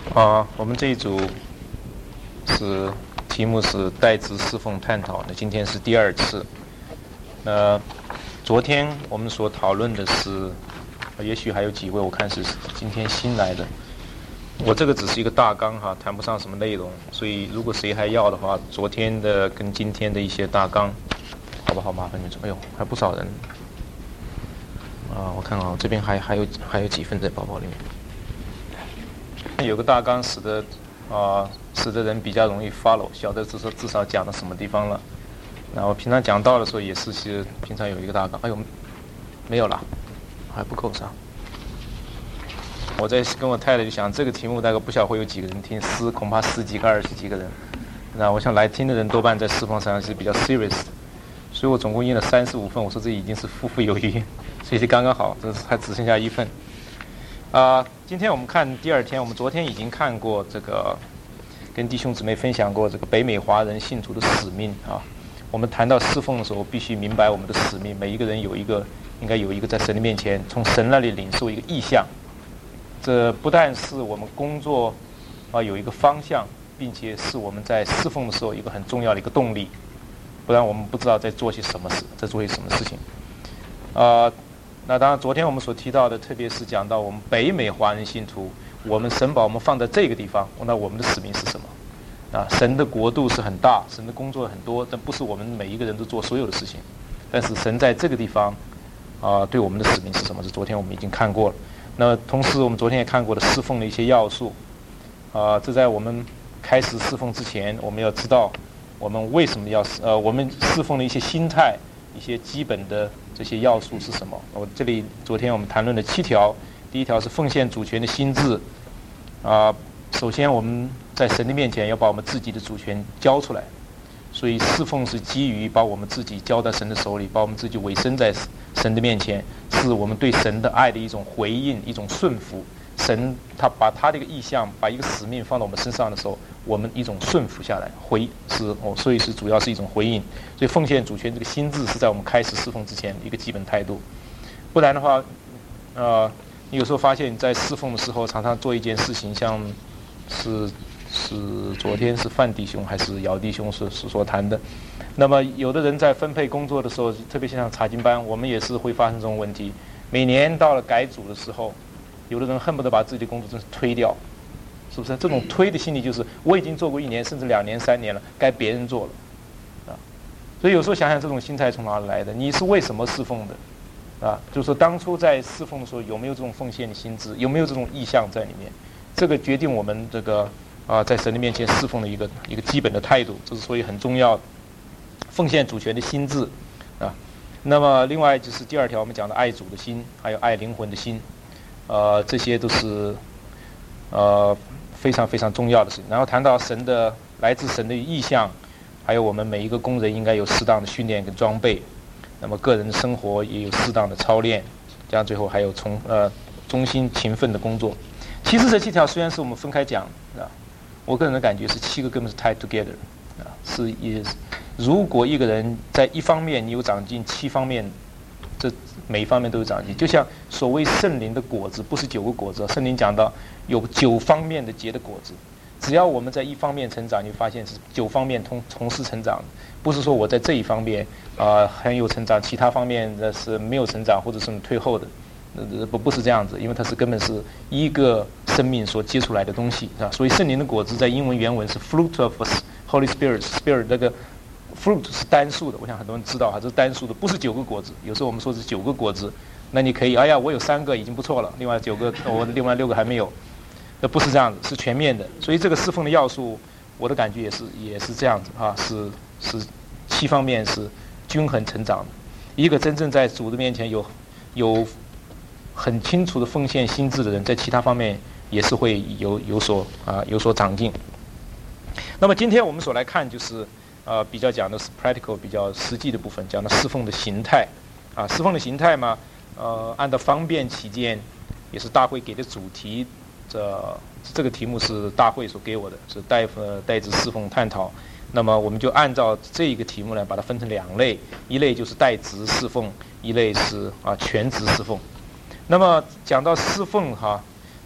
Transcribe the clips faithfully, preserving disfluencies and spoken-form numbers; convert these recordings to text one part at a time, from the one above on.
啊，我们这一组是题目是代职侍奉探讨，那今天是第二次。那昨天我们所讨论的是，也许还有几位我看是今天新来的。我这个只是一个大纲哈，谈不上什么内容，所以如果谁还要的话，昨天的跟今天的一些大纲，好不好？麻烦你说。哎呦，还不少人啊！我看啊，这边还还有还有几份在包包里面。有个大纲使得啊、呃，使得人比较容易 follow， 晓得至少至少讲到什么地方了。那我平常讲到的时候也是是平常有一个大纲。哎呦，没有了，还不够上。我在跟我太太就想，这个题目大概不晓得会有几个人听，十恐怕十几个、二十几个人。那我想来听的人多半在侍奉上是比较 serious 的，所以我总共印了三十五份。我说这已经是富富有余，所以就刚刚好，这还只剩下一份。啊、呃，今天我们看第二天，我们昨天已经看过这个，跟弟兄姊妹分享过这个北美华人信徒的使命啊。我们谈到侍奉的时候，必须明白我们的使命。每一个人有一个，应该有一个在神的面前，从神那里领受一个意向。这不但是我们工作啊有一个方向，并且是我们在侍奉的时候一个很重要的一个动力。不然我们不知道在做些什么事，在做些什么事情。啊、呃。那当然，昨天我们所提到的，特别是讲到我们北美华人信徒，我们神把我们放在这个地方，那我们的使命是什么？啊，神的国度是很大，神的工作很多，但不是我们每一个人都做所有的事情。但是神在这个地方，啊，对我们的使命是什么？是昨天我们已经看过了。那同时，我们昨天也看过了侍奉的一些要素。啊，这在我们开始侍奉之前，我们要知道我们为什么要呃，我们侍奉的一些心态。一些基本的这些要素是什么？我这里昨天我们谈论了七条，第一条是奉献主权的心智。啊、呃，首先我们在神的面前要把我们自己的主权交出来，所以侍奉是基于把我们自己交在神的手里，把我们自己委身在神的面前，是我们对神的爱的一种回应，一种顺服。神他把他的一个意向，把一个使命放到我们身上的时候，我们一种顺服下来，回是哦，所以是主要是一种回应。所以奉献主权这个心智是在我们开始侍奉之前一个基本态度。不然的话，呃，你有时候发现你在侍奉的时候，常常做一件事情，像是是昨天是范弟兄还是姚弟兄是是所谈的。那么有的人在分配工作的时候，特别像查经班，我们也是会发生这种问题。每年到了改组的时候，有的人恨不得把自己的工作真是推掉，是不是？这种推的心理就是我已经做过一年，甚至两年、三年了，该别人做了，啊。所以有时候想想这种心态从哪里来的？你是为什么侍奉的？啊，就是说当初在侍奉的时候有没有这种奉献的心智，有没有这种意向在里面？这个决定我们这个啊在神的面前侍奉的一个一个基本的态度，这是所以很重要的。奉献主权的心智，啊。那么另外就是第二条，我们讲的爱主的心，还有爱灵魂的心。呃，这些都是呃非常非常重要的事情。然后谈到神的来自神的意向，还有我们每一个工人应该有适当的训练跟装备，那么个人的生活也有适当的操练，这样最后还有从呃忠心勤奋的工作。其实这七条虽然是我们分开讲啊，我个人的感觉是七个根本是 tied together 啊，是也如果一个人在一方面你有长进，七方面这每一方面都有长进，就像所谓圣灵的果子，不是九个果子。圣灵讲到有九方面的结的果子，只要我们在一方面成长，你会发现是九方面同同时成长，不是说我在这一方面啊、呃、很有成长，其他方面的是没有成长或者是退后的，呃不不是这样子，因为它是根本是一个生命所结出来的东西啊。所以圣灵的果子在英文原文是 fruit of Holy Spirit Spirit 那个。fruit 是单数的，我想很多人知道哈，这是单数的，不是九个果子。有时候我们说是九个果子，那你可以，哎呀，我有三个已经不错了，另外九个，我另外六个还没有，那不是这样子，是全面的。所以这个侍奉的要素，我的感觉也是也是这样子啊，是是七方面是均衡成长的。一个真正在主的面前有有很清楚的奉献心智的人，在其他方面也是会有有所啊有所长进。那么今天我们所来看就是。呃，比较讲的是 practical 比较实际的部分，讲的侍奉的形态，啊，侍奉的形态嘛，呃，按照方便起见，也是大会给的主题，这这个题目是大会所给我的，是代呃代职侍奉探讨。那么我们就按照这一个题目呢，把它分成两类，一类就是代职侍奉，一类是啊全职侍奉。那么讲到侍奉哈，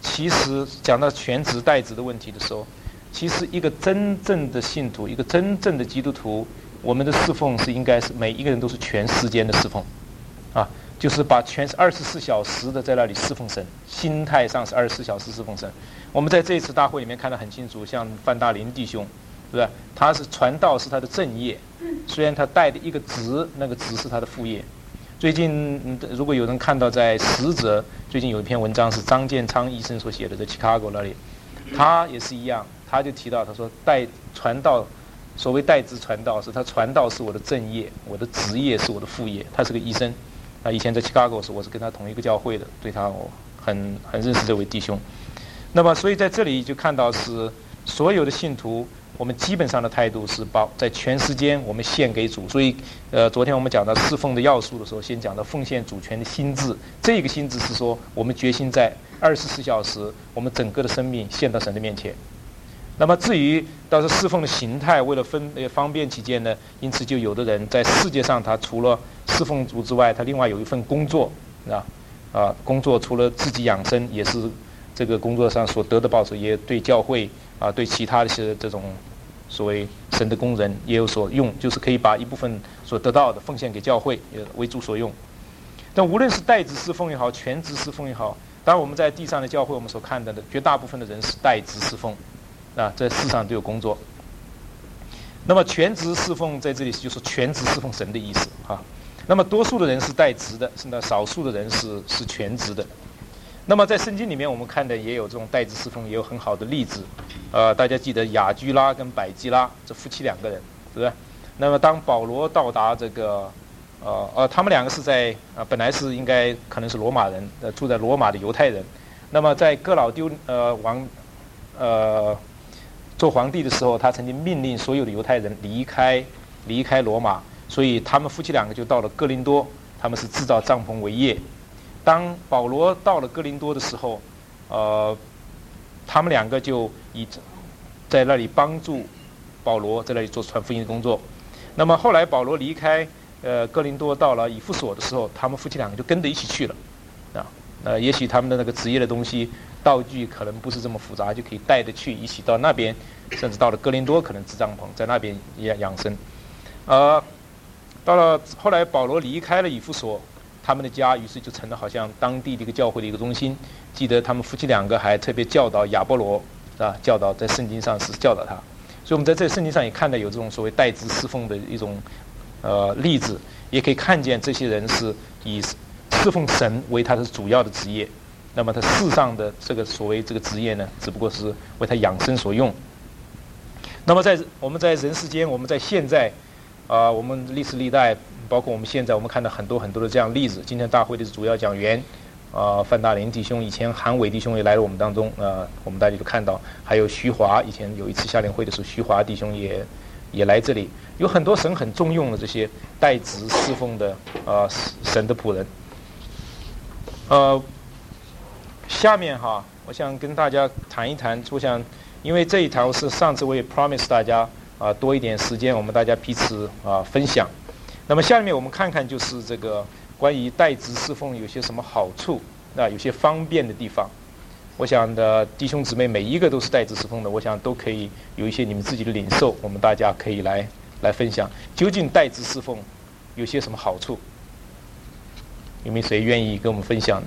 其实讲到全职代职的问题的时候，其实一个真正的信徒，一个真正的基督徒，我们的侍奉是应该是每一个人都是全时间的侍奉，啊，就是把全二十四小时的在那里侍奉神，心态上是二十四小时侍奉神。我们在这一次大会里面看得很清楚，像范大林弟兄，对吧？他是传道是他的正业，虽然他带的一个职，那个职是他的副业。最近如果有人看到在使者最近有一篇文章是张建昌医生所写的，在 Chicago 那里，他也是一样，他就提到他说带传道，所谓代职传道是他传道是我的正业，我的职业是我的副业。他是个医生，啊，以前在 Chicago 时我是跟他同一个教会的，对他我很很认识这位弟兄。那么所以在这里就看到是所有的信徒，我们基本上的态度是把在全时间我们献给主。所以呃，昨天我们讲到侍奉的要素的时候，先讲到奉献主权的心智。这个心智是说我们决心在二十四小时我们整个的生命献到神的面前。那么至于到时侍奉的形态，为了分呃方便起见呢，因此就有的人在世界上他除了侍奉主之外，他另外有一份工作啊啊，工作除了自己养生，也是这个工作上所得的报酬，也对教会啊，对其他的一些这种所谓神的工人也有所用，就是可以把一部分所得到的奉献给教会，也为主所用。但无论是代职侍奉也好，全职侍奉也好，当然我们在地上的教会，我们所看到的绝大部分的人是代职侍奉，啊，在世上都有工作。那么全职侍奉在这里就是全职侍奉神的意思啊。那么多数的人是代职的，是呢少数的人是是全职的。那么在圣经里面，我们看的也有这种代职侍奉，也有很好的例子。呃，大家记得雅居拉跟百基拉这夫妻两个人，是不是？那么当保罗到达这个，呃呃，他们两个是在啊、呃，本来是应该可能是罗马人，呃，住在罗马的犹太人。那么在哥老丢呃王，呃，做皇帝的时候，他曾经命令所有的犹太人离开离开罗马，所以他们夫妻两个就到了哥林多，他们是制造帐篷为业。当保罗到了哥林多的时候，呃，他们两个就以在那里帮助保罗在那里做传福音的工作。那么后来保罗离开呃哥林多到了以弗所的时候，他们夫妻两个就跟着一起去了。啊，呃，也许他们的那个职业的东西道具可能不是这么复杂，就可以带着去一起到那边，甚至到了哥林多可能支帐篷，在那边也养生。呃，到了后来保罗离开了以弗所。他们的家于是就成了好像当地的一个教会的一个中心。记得他们夫妻两个还特别教导亚波罗，啊，教导在圣经上是教导他。所以我们在这圣经上也看到有这种所谓代职侍奉的一种呃例子，也可以看见这些人是以侍奉神为他的主要的职业。那么他世上的这个所谓这个职业呢，只不过是为他养生所用。那么在我们在人世间，我们在现在啊、呃，我们历史历代。包括我们现在，我们看到很多很多的这样例子。今天大会的主要讲员，啊、呃，范大林弟兄，以前韩伟弟兄也来了我们当中，呃，我们大家就看到，还有徐华，以前有一次夏令会的时候，徐华弟兄也也来这里，有很多神很重用的这些代职侍奉的呃神的仆人。呃，下面哈，我想跟大家谈一谈，我想因为这一堂是上次我也 promise 大家啊、呃、多一点时间，我们大家彼此啊、呃、分享。那么下面我们看看，就是这个关于代职侍奉有些什么好处，啊，有些方便的地方。我想的弟兄姊妹每一个都是代职侍奉的，我想都可以有一些你们自己的领受，我们大家可以来来分享，究竟代职侍奉有些什么好处？有没有谁愿意跟我们分享？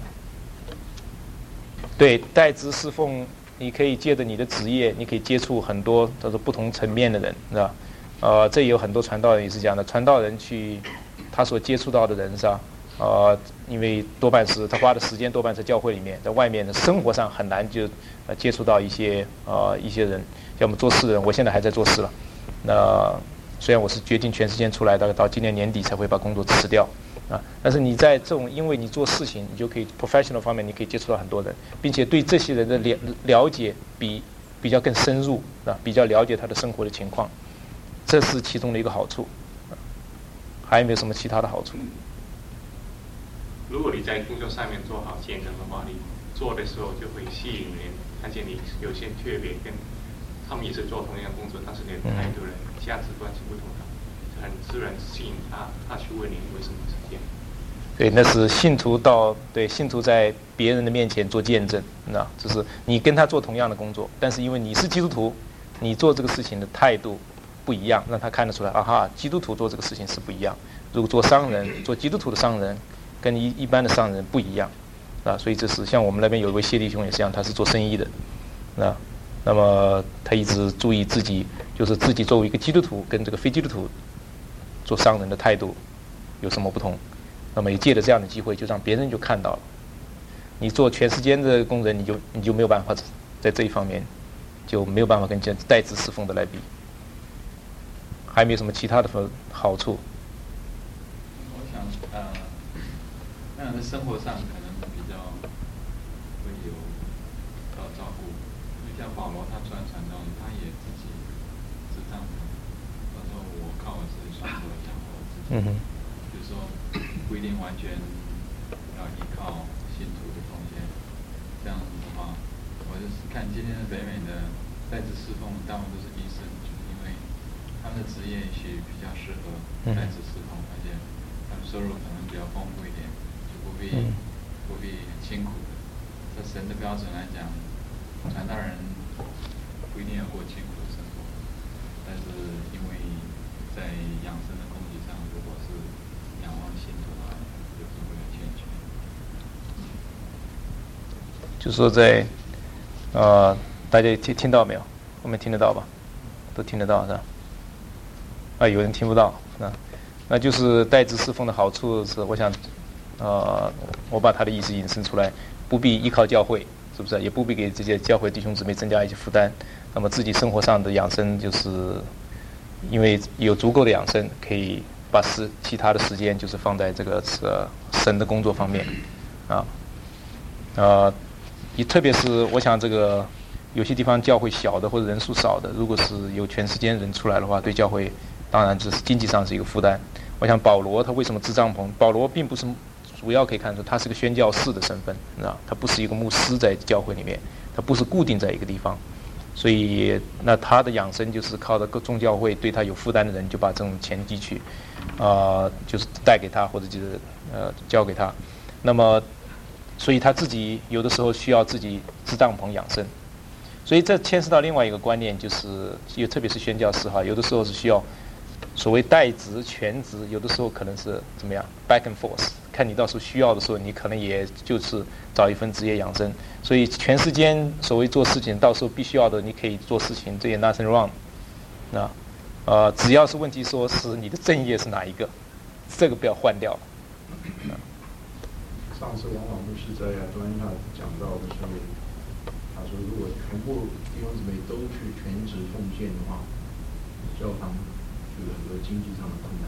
对，代职侍奉，你可以借着你的职业，你可以接触很多都是不同层面的人，是吧？呃，这也有很多传道人也是这样的，传道人去他所接触到的人是吧？呃，因为多半是他花的时间多半在教会里面，在外面的生活上很难就呃接触到一些呃一些人，像我们做事的人，我现在还在做事了。那虽然我是决定全时间出来，大概到今年年底才会把工作辞掉啊，但是你在这种因为你做事情，你就可以 professional 方面你可以接触到很多人，并且对这些人的了了解比比较更深入啊，比较了解他的生活的情况。这是其中的一个好处，还有没有什么其他的好处？ 如果你在工作上面做好见证的话，你做的时候就会吸引人看见你有些特别，跟他们也是做同样的工作，但是你的态度、人价值观是不同的，就很自然吸引他，他去问你为什么是这样。 对，那是信徒到对信徒在别人的面前做见证，那就是你跟他做同样的工作，但是因为你是基督徒，你做这个事情的态度不一样，让他看得出来，啊哈，基督徒做这个事情是不一样。如果做商人，做基督徒的商人，跟一一般的商人不一样，啊，所以这是像我们那边有一位谢弟兄也是这样，他是做生意的，啊，那么他一直注意自己，就是自己作为一个基督徒跟这个非基督徒做商人的态度有什么不同。那么也借着这样的机会，就让别人就看到了，你做全时间的工人，你就你就没有办法在这一方面就没有办法跟这代职侍奉的来比。还没有什么其他的好处。 我想，呃，那样的生活上可能比较会有要照顾，因为像保罗他传传道，他也自己支帐篷，他说我靠我自己双手养活自己。嗯哼。就是说不一定完全要依靠信徒的奉献。这样的话，我就是看今天的北美的代职侍奉，大部分都是医生，就是因为他们的职业也许比较适合代职侍奉，而且他们收入可能比较丰富一点，就不必、嗯、不必很辛苦的。在神的标准来讲，传道人不一定要过辛苦的生活，但是因为在养生的供给上，如果是仰望信徒的话，有时候会有欠缺。 就说在呃，大家听听到没有？后面听得到吧？都听得到是吧？啊，有人听不到啊，那就是代职侍奉的好处是，我想，呃，我把他的意思引申出来，不必依靠教会，是不是？也不必给这些教会弟兄姊妹增加一些负担。那么自己生活上的养生，就是因为有足够的养生，可以把时其他的时间就是放在这个呃神的工作方面，啊，呃，也特别是我想这个有些地方教会小的或者人数少的，如果是有全时间人出来的话，对教会当然这是经济上是一个负担。我想保罗他为什么支帐篷？保罗并不是主要可以看出他是个宣教士的身份，啊，他不是一个牧师在教会里面，他不是固定在一个地方，所以那他的养生就是靠着各宗教会对他有负担的人就把这种钱寄去，啊、呃，就是带给他或者就是呃交给他，那么所以他自己有的时候需要自己支帐篷养生。所以这牵涉到另外一个观念，就是也特别是宣教士哈，有的时候是需要所谓代职、全职，有的时候可能是怎么样 back and forth， 看你到时候需要的时候，你可能也就是找一份职业养生。所以全时间所谓做事情，到时候必须要的你可以做事情，这也 nothing wrong。那呃，只要是问题说是你的正业是哪一个，这个不要换掉。 上次王老牧师在亚特兰大讲到的时候，他说如果全部弟兄姊妹都去全职奉献的话，教堂有很多经济上的困难。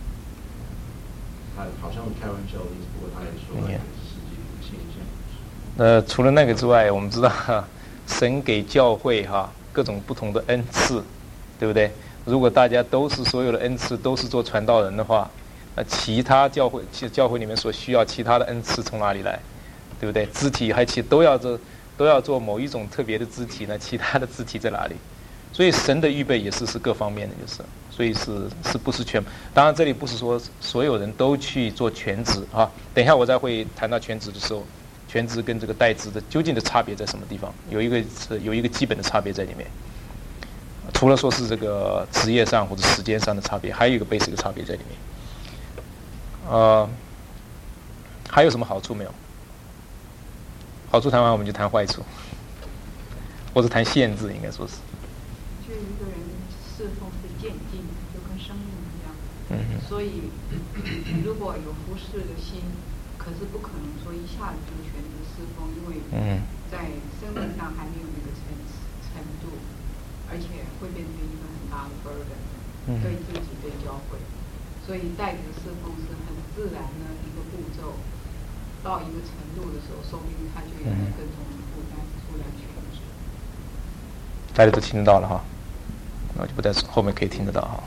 他好像是开玩笑的意思，不过他也说了实际的现象。 呃，除了那个之外，我们知道神给教会哈各种不同的恩赐，对不对？如果大家都是所有的恩赐都是做传道人的话，那其他教会其实教会里面所需要其他的恩赐从哪里来？对不对？肢体还其都要做都要做某一种特别的肢体呢，其他的肢体在哪里？所以神的预备也是是各方面的，就是所以是是不是全？当然这里不是说所有人都去做全职啊。等一下我再会谈到全职的时候，全职跟这个代职的究竟的差别在什么地方？有一个是有一个基本的差别在里面。除了说是这个职业上或者时间上的差别，还有一个 basic 的差别在里面。呃，还有什么好处没有？好处谈完我们就谈坏处，或者谈限制，应该说是。 就一个人侍奉是渐进的，就跟生命一样。 嗯。 所以如果有服侍的心，可是不可能说一下子就全职侍奉，因为在生命上还没有那个程程度，而且会变成一个很大的 burden， 对自己对教会。所以代职侍奉是很自然的一个步骤，到一个程度的时候，说不定他就有更重的负担出来全职。 大家都听得到了哈，那就不在后面可以听得到哈。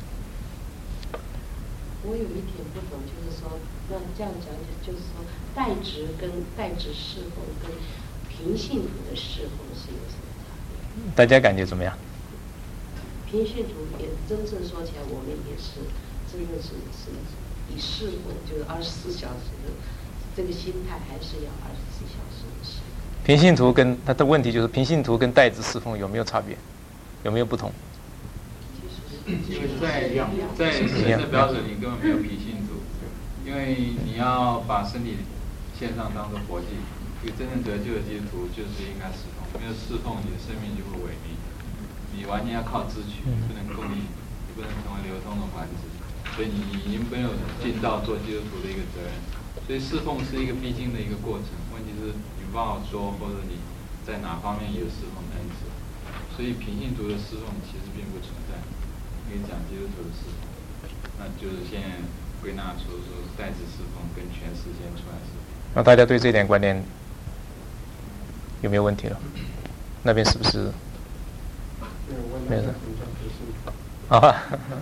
我有一点不懂，就是说，那这样讲就是说，代职跟代职侍奉跟平信徒的侍奉是有什么差别？ 大家感觉怎么样？ 平信徒也真正说起来，我们也是。真的是是以侍奉就是二十四小时的这个心态，还是要二十四小时的侍奉。 平信徒跟他的问题就是平信徒跟代职侍奉有没有差别，有没有不同？ 因为在在神的标准里根本没有平信徒，因为你要把身体献上当做活祭，一个真正得救的基督徒就是应该侍奉，没有侍奉你的生命就会萎靡，你完全要靠支取，不能供应，你不能成为流通的环子，所以你已经没有尽到做基督徒的一个责任。所以侍奉是一个必经的一个过程，问题是你不好说，或者你在哪方面有侍奉的恩赐，所以平信徒的侍奉其实并不存在。跟你讲基督徒的侍奉，那就是现在归纳出说代职侍奉跟全时间出来侍奉。 那大家对这点观念有没有问题了？那边是不是？没事。啊，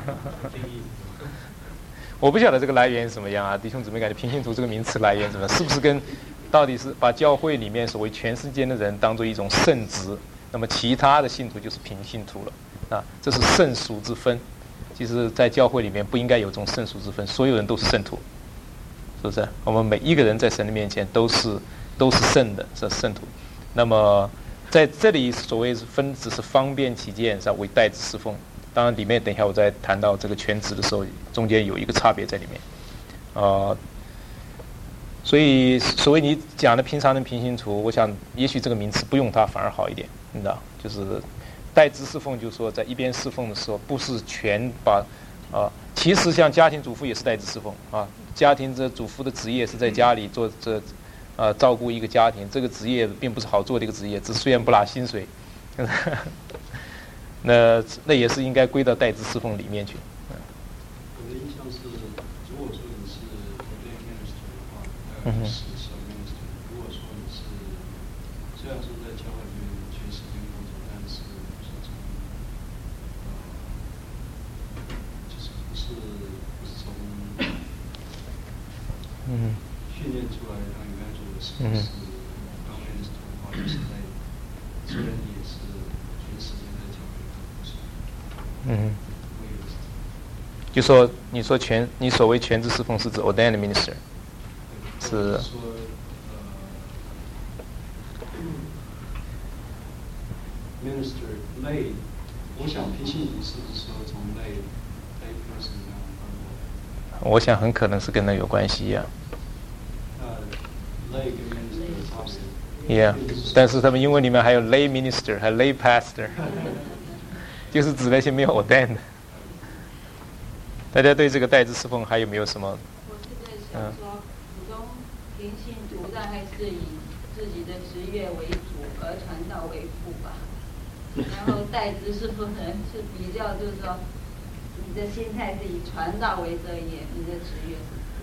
我不晓得这个来源是什么样啊，弟兄姊妹，感觉平信徒这个名词来源怎么？是不是跟到底是把教会里面所谓全世界的人当做一种圣职，那么其他的信徒就是平信徒了？啊，这是圣俗之分。其实，在教会里面不应该有这种圣俗之分，所有人都是圣徒，是不是？我们每一个人在神的面前都是都是圣的，是圣徒。那么在这里所谓分，只是方便起见，是为代职侍奉。当然，里面等一下我在谈到这个全职的时候，中间有一个差别在里面，啊、呃。所以，所谓你讲的平常的平信徒，我想也许这个名词不用它反而好一点，你知道，就是代职侍奉，就是说在一边侍奉的时候，不是全把啊、呃，其实像家庭主妇也是代职侍奉啊，家庭这主妇的职业是在家里做这啊、呃、照顾一个家庭，这个职业并不是好做的一个职业，只虽然不拿薪水，那那也是应该归到代职侍奉里面去。 我的印象是，如果说你是 ordained minister 的话， 嗯哼， 是 sub minister。如果说你是，虽然说在教会里面全时间工作，但是不是从呃，就是不是不是从嗯训练出来当原来做的事，是当 minister 的话，就是在虽然你也是全时间在教会当牧师。 嗯，就说你说全你所谓全职侍奉是指 ordained minister， 是说呃 minister lay， 我想平信徒是不是说从 lay lay person 这样翻过来？ 我想很可能是跟那有关系呀、 呃 lay 跟 minister 差别。 Yeah， 但是他们英文里面还有 lay minister， 还有 lay pastor， 就是指那些没有 ordained 的。大家对这个代职侍奉还有没有什么？ 我是在想说，普通平信徒大概是以自己的职业为主，而传道为辅吧。然后代职侍奉的人是比较，就是说，你的心态是以传道为正业，你的职业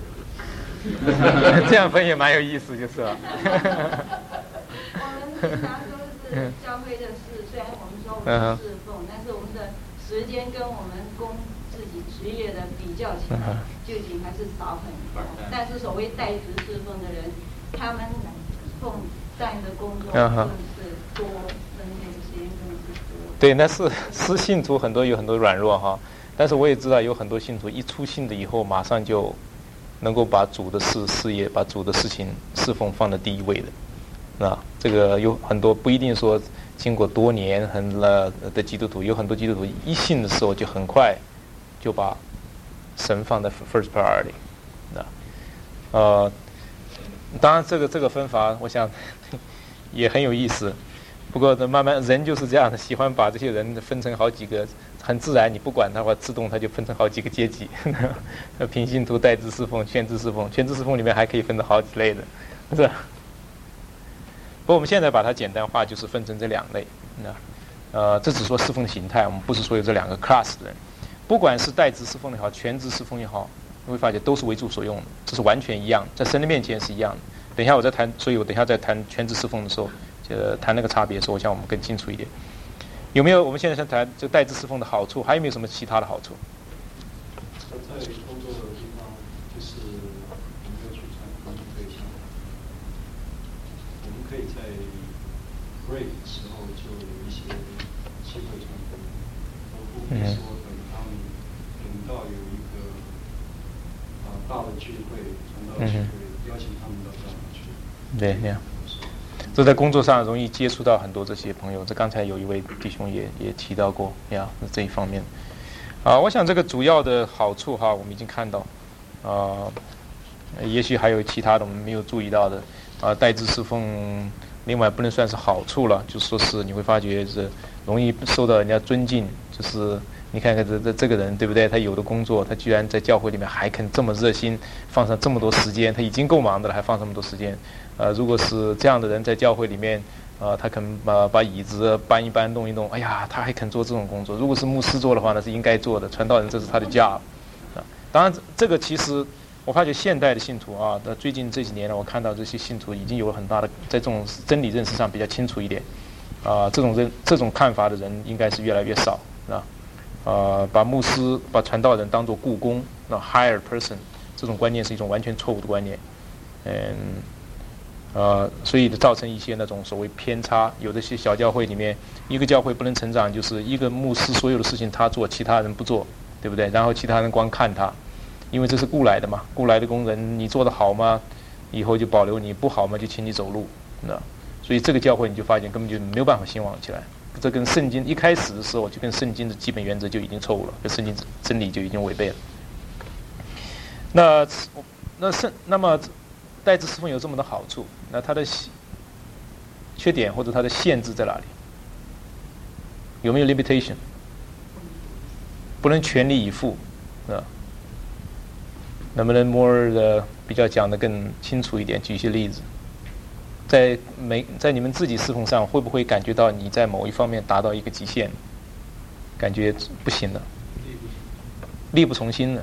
是。 这样分也蛮有意思，就是了。 我们平常都是教会的事，虽然我们说我们侍奉，但是我们的时间跟我们供自己职业的比较起来，究竟还是少很多。但是所谓代职侍奉的人，他们奉带的工作更是多，分配的时间更是多。 对，那是是信徒很多有很多软弱哈，但是我也知道有很多信徒一出信的以后，马上就能够把主的事事业、把主的事情侍奉放在第一位的，啊，这个有很多不一定说经过多年很了的基督徒，有很多基督徒一信的时候就很快就把神放在 first priority， 啊，呃，当然这个这个分法，我想也很有意思。不过慢慢人就是这样的，喜欢把这些人分成好几个，很自然，你不管他的话，自动他就分成好几个阶级。平信徒、代职侍奉、全职侍奉，全职侍奉里面还可以分成好几类的，是吧？不过我们现在把它简单化，就是分成这两类。那呃，这只说侍奉的形态，我们不是说有这两个 class 的人。不管是代职侍奉也好，全职侍奉也好，你会发现都是为主所用的，这是完全一样的，在神的面前是一样的。等一下我在谈，所以我等一下在谈全职侍奉的时候。呃，谈那个差别的时候，我想我们更清楚一点。有没有？我们现在在谈这代职侍奉的好处，还有没有什么其他的好处？ 在工作的地方，就是我们要去传福音对象，我们可以在 break 的时候就有一些机会传福音，而不是说等他们等到有一个啊、呃、大的对，那样。这在工作上容易接触到很多这些朋友，这刚才有一位弟兄也也提到过呀，这一方面。啊，我想这个主要的好处哈，我们已经看到，啊，也许还有其他的我们没有注意到的，啊，代志侍奉，另外不能算是好处了，就说是你会发觉是容易受到人家尊敬，就是你看看这这这个人对不对？他有的工作，他居然在教会里面还肯这么热心，放上这么多时间，他已经够忙的了，还放这么多时间。呃，如果是这样的人在教会里面，呃，他肯把把椅子搬一搬、弄一弄，哎呀，他还肯做这种工作。如果是牧师做的话，那是应该做的，传道人这是他的家。啊，当然，这个其实我发觉现代的信徒啊，那最近这几年呢，我看到这些信徒已经有了很大的在这种真理认识上比较清楚一点。啊，这种认这种看法的人应该是越来越少啊。呃，把牧师、把传道人当作雇工，那 hired person， 这种观念是一种完全错误的观念。嗯。呃，所以造成一些那种所谓偏差。有的些小教会里面，一个教会不能成长，就是一个牧师所有的事情他做，其他人不做，对不对？然后其他人光看他，因为这是雇来的嘛，雇来的工人，你做得好吗？以后就保留你，不好嘛就请你走路，那所以这个教会你就发现根本就没有办法兴旺起来。这跟圣经一开始的时候就跟圣经的基本原则就已经错误了，跟圣经真理就已经违背了。那那圣那么。代志侍奉有这么的好处，那它的缺点或者它的限制在哪里？有没有 limitation？ 不能全力以赴，啊？能不能 more 的比较讲得更清楚一点？举一些例子。在每在你们自己侍奉上，会不会感觉到你在某一方面达到一个极限，感觉不行了，力不从心了？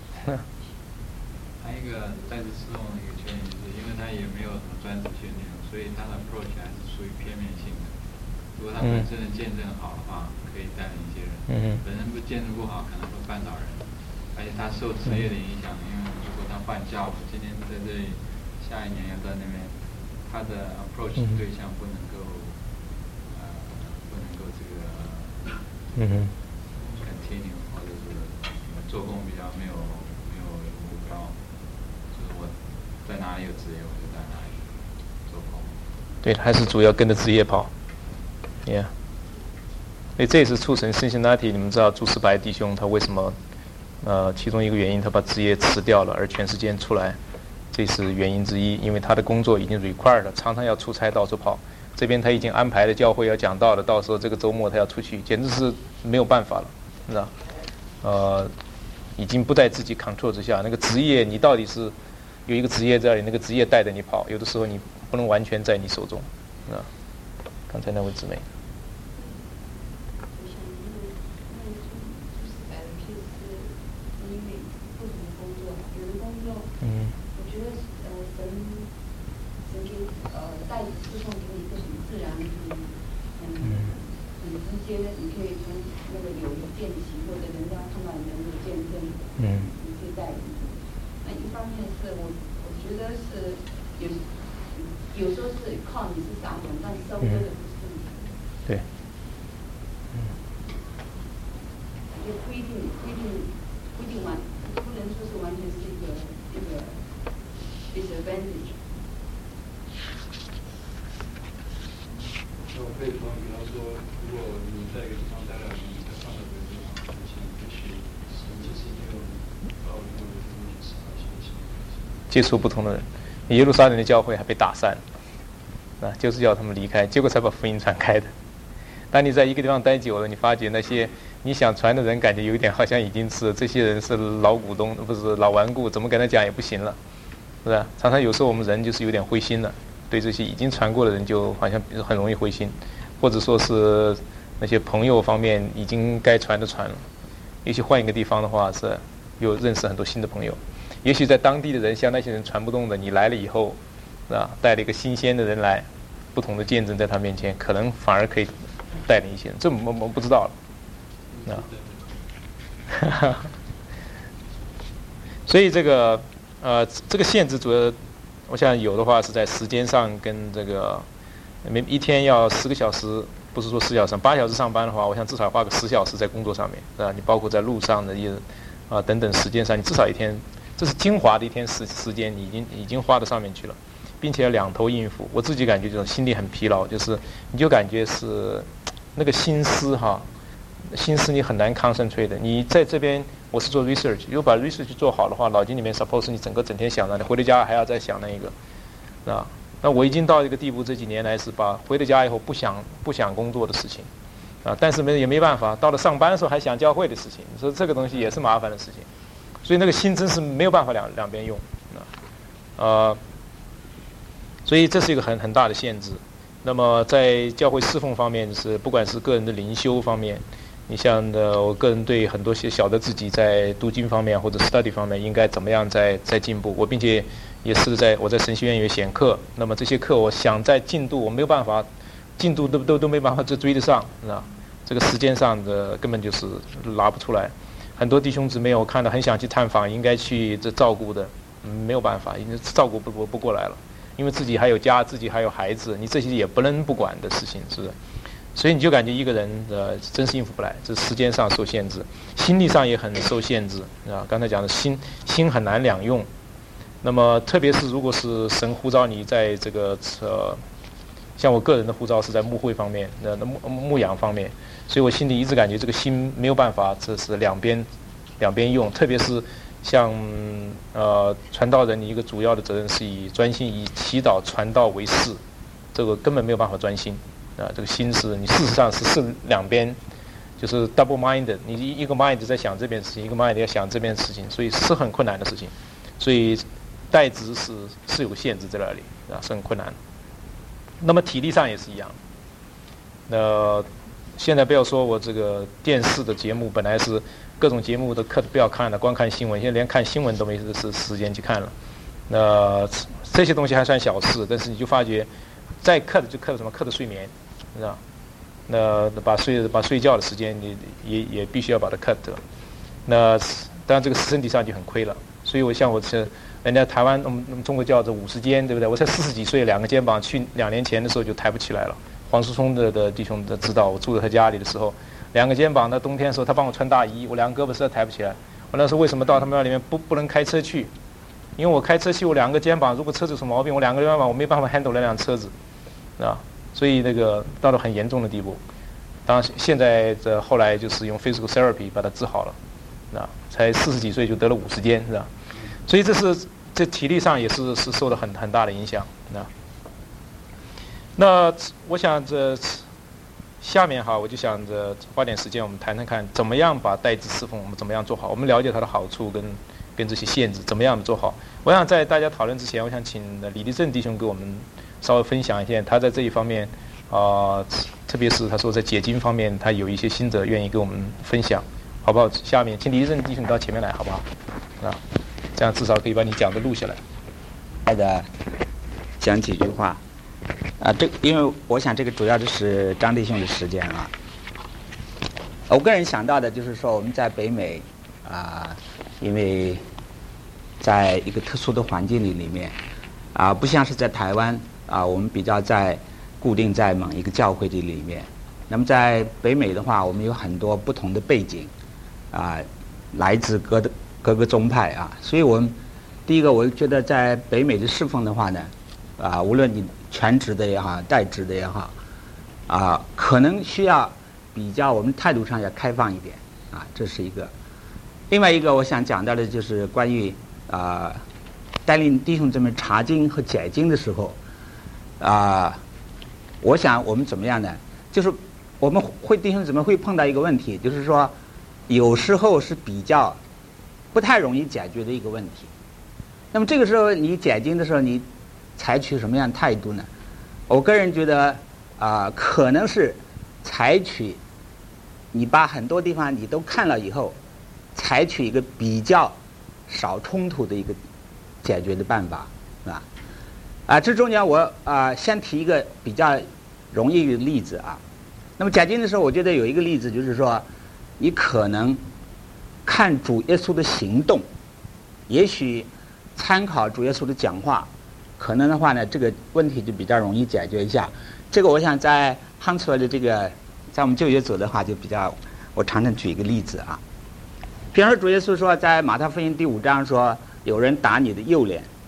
还有一个代志侍奉的一个缺点，就是因为他也没有什么专职训练，所以他的 approach 还是属于片面性的。如果他本身的见证好的话，可以带领一些人；嗯、本身不见证不好，可能会绊倒人。而且他受职业的影响，因为如果他换教，今天在这里，下一年要在那边，他的 approach 对象不能够，呃，不能够这个，嗯 continue 或者是做工比较没有没有目标。在哪里有职业，我就在哪里做工。 对，还是主要跟着职业跑 ，yeah。所以这也是促成圣心拉体。你们知道朱思白弟兄他为什么？呃，其中一个原因他把职业辞掉了，而全时间出来，这是原因之一。因为他的工作已经 required 了，常常要出差到处跑。这边他已经安排了教会要讲道了，到时候这个周末他要出去，简直是没有办法了，知道？呃，已经不在自己 control 之下。那个职业你到底是？有一个职业在这里，那个职业带着你跑，有的时候你不能完全在你手中，啊。刚才那位姊妹。嗯。 我觉得呃神神给呃带侍奉给你一个很自然、很很很直接的，你可以从那个有一见习，或者人家看到你的那个见证，嗯，你可以带领。那一方面是我，我觉得是有，有时候是靠你是撒种，但收割的不是你。 对。嗯。 就不一定，不一定，不一定完，不能说是完全是一个一个 disadvantage。 那我可以说，比方说，如果你在一个地方待两年，你再换到别的地方，而且也许神就是因为把我用的东西是而且是。 接触不同的人，耶路撒冷的教会还被打散，啊，就是要他们离开，结果才把福音传开的。当你在一个地方待久了，你发觉那些你想传的人，感觉有一点好像已经是这些人是老股东，不是老顽固，怎么跟他讲也不行了，是吧？常常有时候我们人就是有点灰心了，对这些已经传过的人就好像很容易灰心，或者说是那些朋友方面已经该传的传了，也许换一个地方的话是又认识很多新的朋友。也许在当地的人像那些人传不动的，你来了以后，啊，带了一个新鲜的人来，不同的见证在他面前，可能反而可以带领一些人，这我们我们不知道了，啊，所以这个呃这个限制主要，我想有的话是在时间上跟这个，每一天要十个小时，不是说十小时，八小时上班的话，我想至少花个十小时在工作上面，是吧？你包括在路上的一啊、呃、等等时间上，你至少一天。这是精华的一天时时间，你已经已经花到上面去了。 并且要两头应付。我自己感觉这种心里很疲劳，就是你就感觉是那个心思哈，心思你很难 concentrate 的。你在这边我是做 research， 如果把 research 做好的话，脑筋里面 suppose 你整个整天想着，你回到家还要再想那一个，啊，那我已经到一个地步，这几年来是把回到家以后不想不想工作的事情，啊，但是没也没办法，到了上班的时候还想教会的事情，你说这个东西也是麻烦的事情，所以那个心真是没有办法两两边用，啊，呃，所以这是一个很很大的限制。那么在教会侍奉方面，就是不管是个人的灵修方面，你像呃，我个人对很多些晓得自己在读经方面或者 study 方面应该怎么样在在进步。我并且也是在我在神学院有选课，那么这些课我想在进度我没有办法，进度都都都没办法追追得上，是吧？这个时间上的根本就是拿不出来。很多弟兄姊妹我看到很想去探访，应该去这照顾的，嗯，没有办法，因为照顾不不不过来了。因为自己还有家，自己还有孩子，你这些也不能不管的事情，是不是？所以你就感觉一个人呃，真是应付不来，这时间上受限制，心力上也很受限制啊。刚才讲的心心很难两用，那么特别是如果是神呼召你在这个呃，像我个人的呼召是在牧会方面，那那牧牧养方面，所以我心里一直感觉这个心没有办法，这是两边两边用，特别是。像呃传道人，你一个主要的责任是以专心以祈祷传道为事，这个根本没有办法专心啊。这个心是你事实上是是两边，就是 double minded， 你一个 mind 在想这边事情，一个 mind 要想这边事情，所以是很困难的事情。所以代职是是有限制在那里啊，是很困难。那么体力上也是一样。那现在不要说我这个电视的节目，本来是。各种节目都 cut 不要看了，光看新闻，现在连看新闻都没时时间去看了。那这些东西还算小事，但是你就发觉，再 cut 就 cut 什么 cut 睡眠，是吧？那把睡把睡觉的时间你也也必须要把它 cut 的。那当然这个身体上就很亏了。所以我像我是人家台湾我们我们中国叫做五十肩，对不对？我才四十几岁，两个肩膀去两年前的时候就抬不起来了。黄树聪的的弟兄都知道，我住在他家里的时候。两个肩膀，那冬天的时候他帮我穿大衣，我两个胳膊实在抬不起来。我那时候为什么到他们那里面不不能开车去？因为我开车去，我两个肩膀如果车子有什么毛病，我两个肩膀我没办法 handle 那辆车子，啊，所以那个到了很严重的地步。当然现在这后来就是用 physical therapy 把它治好了，啊，才四十几岁就得了五十肩，是吧？所以这是这体力上也是是受了很很大的影响，啊。那我想这。下面哈，我就想着花点时间，我们谈谈看，怎么样把代志侍奉，我们怎么样做好？我们了解它的好处跟跟这些限制，怎么样做好？我想在大家讨论之前，我想请李立正弟兄给我们稍微分享一下，他在这一方面啊、呃，特别是他说在解经方面，他有一些心得，愿意跟我们分享，好不好？下面请李立正弟兄到前面来，好不好？啊，这样至少可以把你讲的录下来。 来的讲几句话。啊，这因为我想这个主要就是张弟兄的时间啊。我个人想到的就是说，我们在北美啊，因为在一个特殊的环境里里面啊，不像是在台湾啊，我们比较在固定在某一个教会的里面。那么在北美的话，我们有很多不同的背景啊，来自各的各个宗派啊，所以我们第一个，我觉得在北美的侍奉的话呢，啊，无论你全职的也好，代职的也好，啊，可能需要比较我们态度上要开放一点，啊，这是一个。另外一个我想讲到的就是关于啊，带领弟兄姊妹查经和解经的时候，啊，我想我们怎么样呢？就是我们会弟兄姊妹会碰到一个问题，就是说有时候是比较不太容易解决的一个问题。那么这个时候你解经的时候，你采取什么样的态度呢？我个人觉得啊、呃，可能是采取你把很多地方你都看了以后，采取一个比较少冲突的一个解决的办法，是吧？啊，这中间我啊、呃、先提一个比较容易的例子啊。那么解经的时候，我觉得有一个例子就是说，你可能看主耶稣的行动，也许参考主耶稣的讲话。可能的话呢，这个问题就比较容易解决一下。这个我想在汉斯的这个，在我们就业组的话就比较，我常常举一个例子啊。比方说主耶稣说，在马太福音第五章说，有人打你的右脸，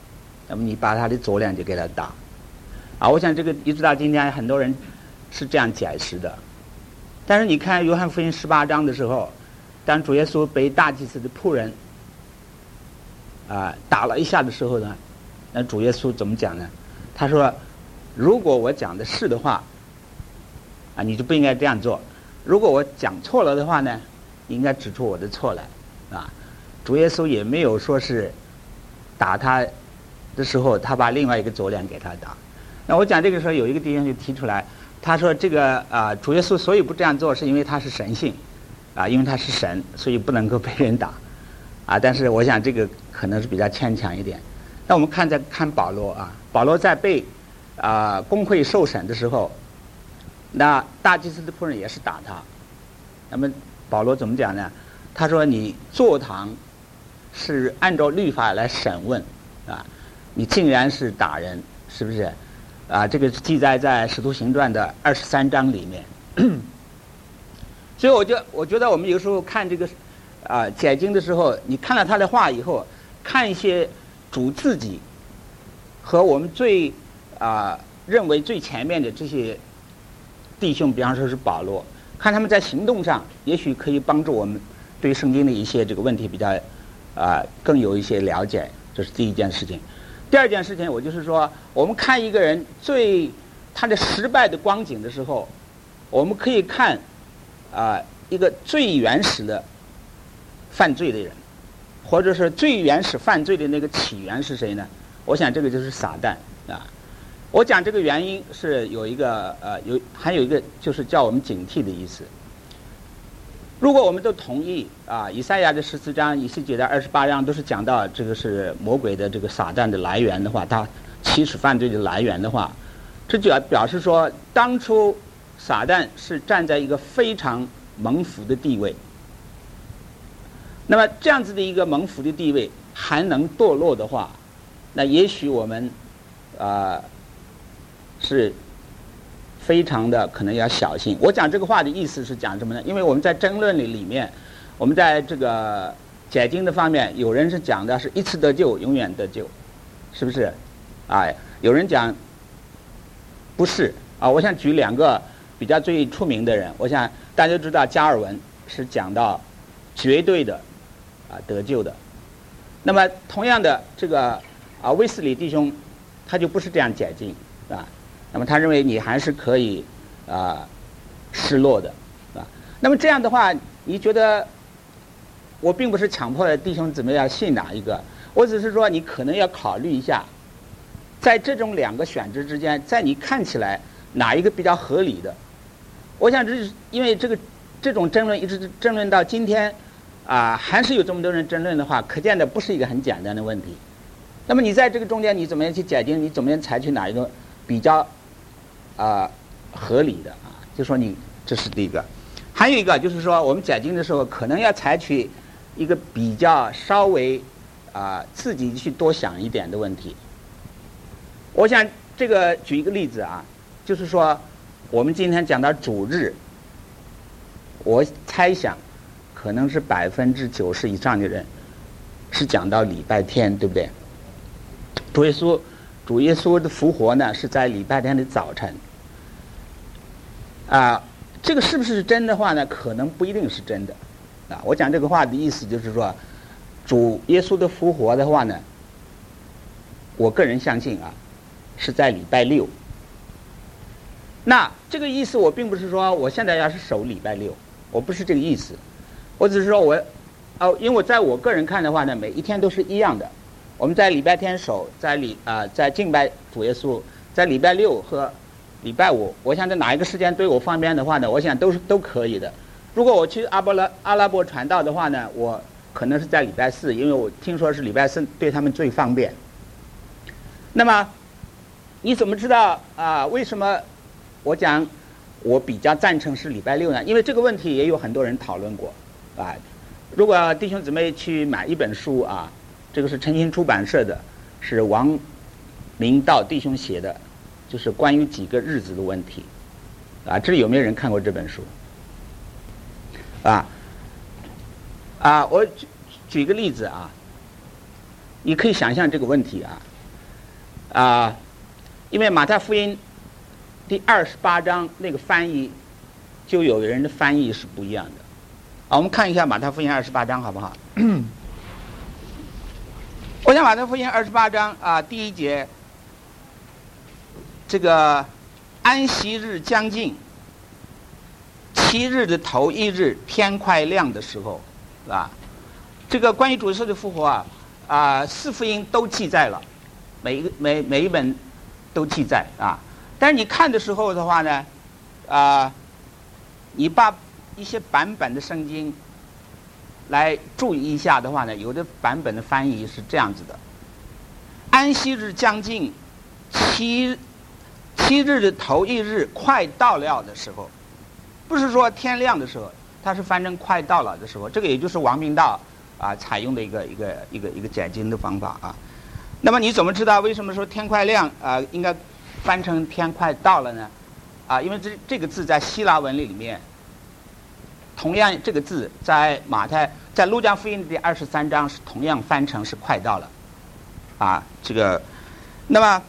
那么你把他的左脸就给他打。啊，我想这个一直到今天很多人是这样解释的。但是你看约翰福音十八章的时候，当主耶稣被大祭司的仆人啊打了一下的时候呢，那主耶稣怎么讲呢？他说：“如果我讲的是的话，啊，你就不应该这样做；如果我讲错了的话呢，你应该指出我的错来。”啊，主耶稣也没有说是打他的时候，他把另外一个左脸给他打。那我讲这个时候，有一个弟兄就提出来，他说这个啊，主耶稣所以不这样做，是因为他是神性，啊，因为他是神，所以不能够被人打，啊，但是我想这个可能是比较牵强一点。那我们看再看保罗啊，保罗在被啊公会受审的时候，那大祭司的仆人也是打他，那么保罗怎么讲呢？他说你坐堂是按照律法来审问，啊，你竟然是打人，是不是？啊，这个记载在《使徒行传》的二十三章里面。所以我就我觉得我们有时候看这个啊解经的时候，你看了他的话以后，看一些主自己和我们最啊认为最前面的这些弟兄，比方说是保罗，看他们在行动上，也许可以帮助我们对圣经的一些这个问题比较啊更有一些了解，这是第一件事情。第二件事情，我就是说，我们看一个人最他的失败的光景的时候，我们可以看啊、呃、一个最原始的犯罪的人，或者是最原始犯罪的那个起源是谁呢？我想这个就是撒旦啊。我讲这个原因是有一个呃有还有一个就是叫我们警惕的意思。如果我们都同意啊，以赛亚的十四章、以西结的二十八章都是讲到这个是魔鬼的这个撒旦的来源的话，他起始犯罪的来源的话，这就要表示说，当初撒旦是站在一个非常蒙福的地位。那么这样子的一个蒙福的地位还能堕落的话，那也许我们啊、呃、是。非常的可能要小心。我讲这个话的意思是讲什么呢？因为我们在争论里里面，我们在这个解经的方面，有人是讲的是一次得救，永远得救，是不是？啊，有人讲不是啊。我想举两个比较最出名的人，我想大家知道加尔文是讲到绝对的啊得救的。那么同样的这个啊卫斯理弟兄，他就不是这样解经啊。那么他认为你还是可以啊、呃、失落的，啊，那么这样的话，你觉得我并不是强迫弟兄姊妹要信哪一个，我只是说你可能要考虑一下，在这种两个选择之间，在你看起来哪一个比较合理的？我想这是因为这个这种争论一直争论到今天啊、呃，还是有这么多人争论的话，可见的不是一个很简单的问题。那么你在这个中间，你怎么样去解经？你怎么样采取哪一个比较？啊、呃，合理的啊，就说你这是第一个，还有一个就是说，我们解经的时候可能要采取一个比较稍微啊、呃、自己去多想一点的问题。我想这个举一个例子啊，就是说我们今天讲到主日，我猜想可能是百分之九十以上的人是讲到礼拜天，对不对？主耶稣，主耶稣的复活呢是在礼拜天的早晨。啊，这个是不是真的话呢？可能不一定是真的。啊，我讲这个话的意思就是说，主耶稣的复活的话呢，我个人相信啊，是在礼拜六。那这个意思我并不是说我现在要是守礼拜六，我不是这个意思，我只是说我，哦，因为我在我个人看的话呢，每一天都是一样的。我们在礼拜天守，在礼啊、呃、在敬拜主耶稣，在礼拜六和礼拜五，我想在哪一个时间对我方便的话呢，我想都是都可以的。如果我去阿波拉阿拉伯传道的话呢，我可能是在礼拜四，因为我听说是礼拜四对他们最方便。那么你怎么知道啊、呃？为什么我讲我比较赞成是礼拜六呢？因为这个问题也有很多人讨论过啊。如果弟兄姊妹去买一本书啊，这个是晨星出版社的，是王明道弟兄写的。就是关于几个日子的问题，啊，这里有没有人看过这本书？啊，啊，我举举个例子啊，你可以想象这个问题啊， 啊，因为马太福音第二十八章那个翻译，就有人的翻译是不一样的。啊，我们看一下马太福音二十八章好不好？我想马太福音二十八章啊，第一节，这个安息日将近，七日的头一日天快亮的时候，是吧？这个关于主耶稣的复活啊，啊，四福音都记载了，每一个每每一本都记载啊。但是你看的时候的话呢，啊，你把一些版本的圣经来注意一下的话呢，有的版本的翻译是这样子的：安息日将近，七七日的头一日快到了的时候，不是说天亮的时候，它是翻成快到了的时候。这个也就是王明道啊采用的一个一个一个一个解经的方法啊。那么你怎么知道为什么说天快亮啊应该翻成天快到了呢？啊，因为这这个字在希腊文里面。同样，这个字在马太、在路加福音的第二十三章是同样翻成是快到了，啊，这个，那么，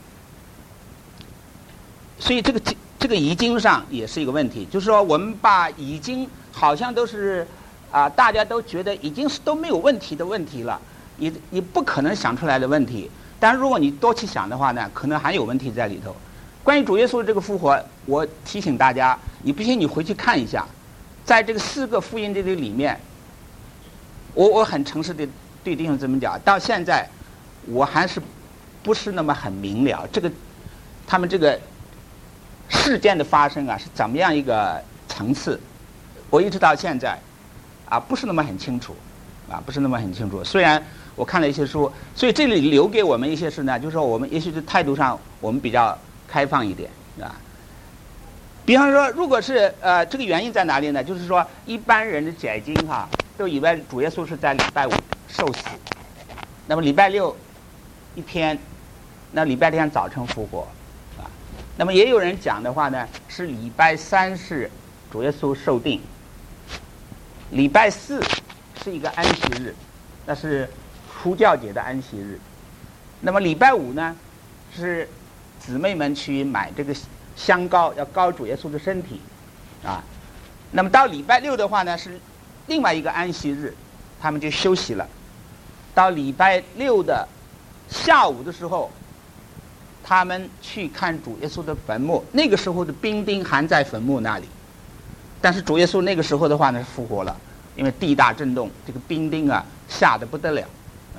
所以这个这个译经上也是一个问题，就是说我们把译经好像都是啊，大家都觉得已经是都没有问题的问题了，你你不可能想出来的问题，但是如果你多去想的话呢，可能还有问题在里头。关于主耶稣这个复活，我提醒大家，你不信你回去看一下。在这个四个福音这个里面，我我很诚实的对弟兄姊妹讲，到现在我还是不是那么很明了，这个他们这个事件的发生啊是怎么样一个层次，我一直到现在啊不是那么很清楚，啊不是那么很清楚。虽然我看了一些书，所以这里留给我们一些事呢，就是说我们也许在态度上我们比较开放一点啊。比方说，如果是呃，这个原因在哪里呢？就是说，一般人的解经哈，都以为主耶稣是在礼拜五受死，那么礼拜六一天，那礼拜天早晨复活，啊，那么也有人讲的话呢，是礼拜三是主耶稣受定，礼拜四是一个安息日，那是除酵节的安息日，那么礼拜五呢，是姊妹们去买这个香膏，要膏主耶稣的身体，啊，那么到礼拜六的话呢是另外一个安息日，他们就休息了。到礼拜六的下午的时候，他们去看主耶稣的坟墓，那个时候的兵丁还在坟墓那里，但是主耶稣那个时候的话呢是复活了，因为地大震动，这个兵丁啊吓得不得了。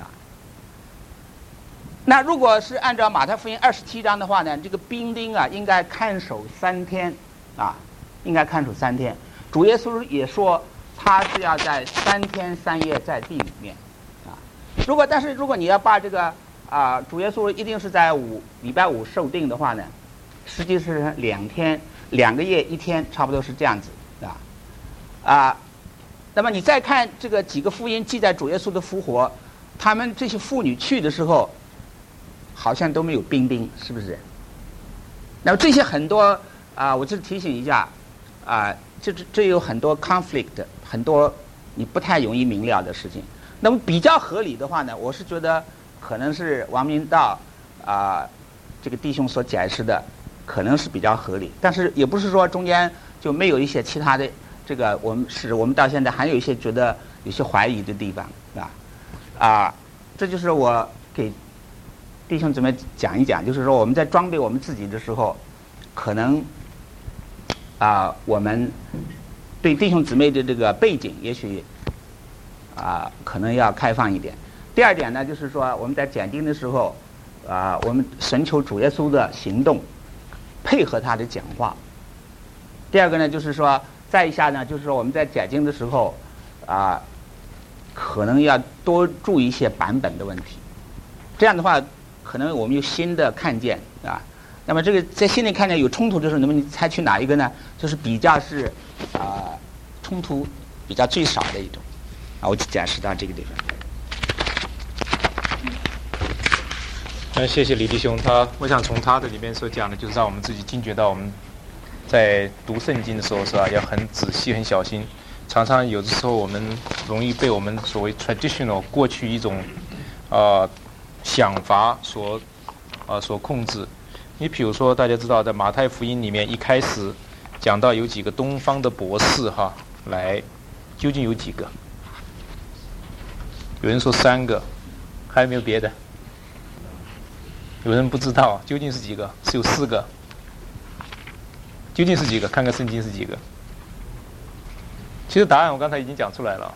那如果是按照马太福音二十七章的话呢，这个兵丁啊应该看守三天，啊，应该看守三天。主耶稣也说他是要在三天三夜在地里面，啊，如果但是如果你要把这个啊主耶稣一定是在五礼拜五受定的话呢，实际是两天两个月一天，差不多是这样子啊啊。那么你再看这个几个福音记载主耶稣的复活，他们这些妇女去的时候。好像都没有兵丁，是不是？那么这些很多啊，我就是提醒一下啊，这这有很多 conflict， 很多你不太容易明了的事情。那么比较合理的话呢，我是觉得可能是王明道啊这个弟兄所解释的，可能是比较合理。但是也不是说中间就没有一些其他的这个，我们是我们到现在还有一些觉得有些怀疑的地方啊啊，这就是我给。弟兄姊妹讲一讲，就是说我们在装备我们自己的时候，可能啊、呃，我们对弟兄姊妹的这个背景，也许啊、呃，可能要开放一点。第二点呢，就是说我们在讲经的时候，啊、呃，我们寻求主耶稣的行动，配合他的讲话。第二个呢，就是说，再一下呢，就是说我们在讲经的时候，啊、呃，可能要多注意一些版本的问题。这样的话。可能我们有新的看见啊，那么这个在新的看见有冲突的时候，那么你采取哪一个呢？就是比较是啊、呃、冲突比较最少的一种啊，我就解释到这个地方。 那谢谢李弟兄，他我想从他的里面所讲的，就是让我们自己惊觉到我们在读圣经的时候是吧，要很仔细、很小心。常常有的时候我们容易被我们所谓 traditional 过去一种呃。想法所啊所控制。你比如说，大家知道，在马太福音里面一开始讲到有几个东方的博士哈，来，究竟有几个？有人说三个，还有没有别的？有人不知道，究竟是几个？是有四个。究竟是几个？看看圣经是几个。其实答案我刚才已经讲出来了，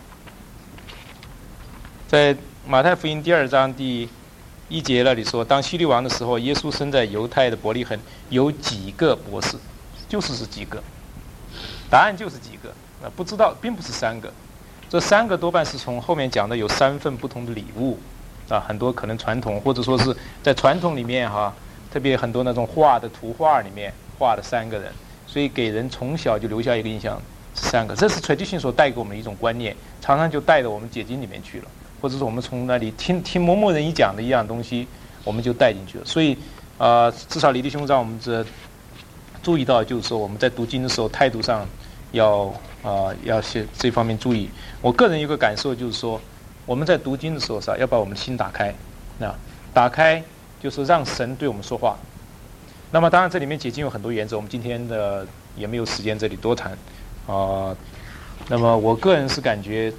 在马太福音第二章第一节那里说，当希律王的时候，耶稣生在犹太的伯利恒，有几个博士，就是是几个。答案就是几个，啊，不知道，并不是三个。这三个多半是从后面讲的有三份不同的礼物，啊，很多可能传统或者说是在传统里面哈，特别很多那种画的图画里面画的三个人，所以给人从小就留下一个印象，是三个。这是 tradition 所带给我们的一种观念，常常就带到我们解经里面去了。或者是我们从那里听听某某人一讲的一样东西，我们就带进去了。所以，呃，至少李弟兄让我们这注意到，就是说我们在读经的时候态度上要啊、呃、要些这方面注意。我个人有个感受就是说，我们在读经的时候是要把我们的心打开，啊，打开就是让神对我们说话。那么当然这里面解经有很多原则，我们今天的也没有时间这里多谈啊、呃。那么我个人是感觉，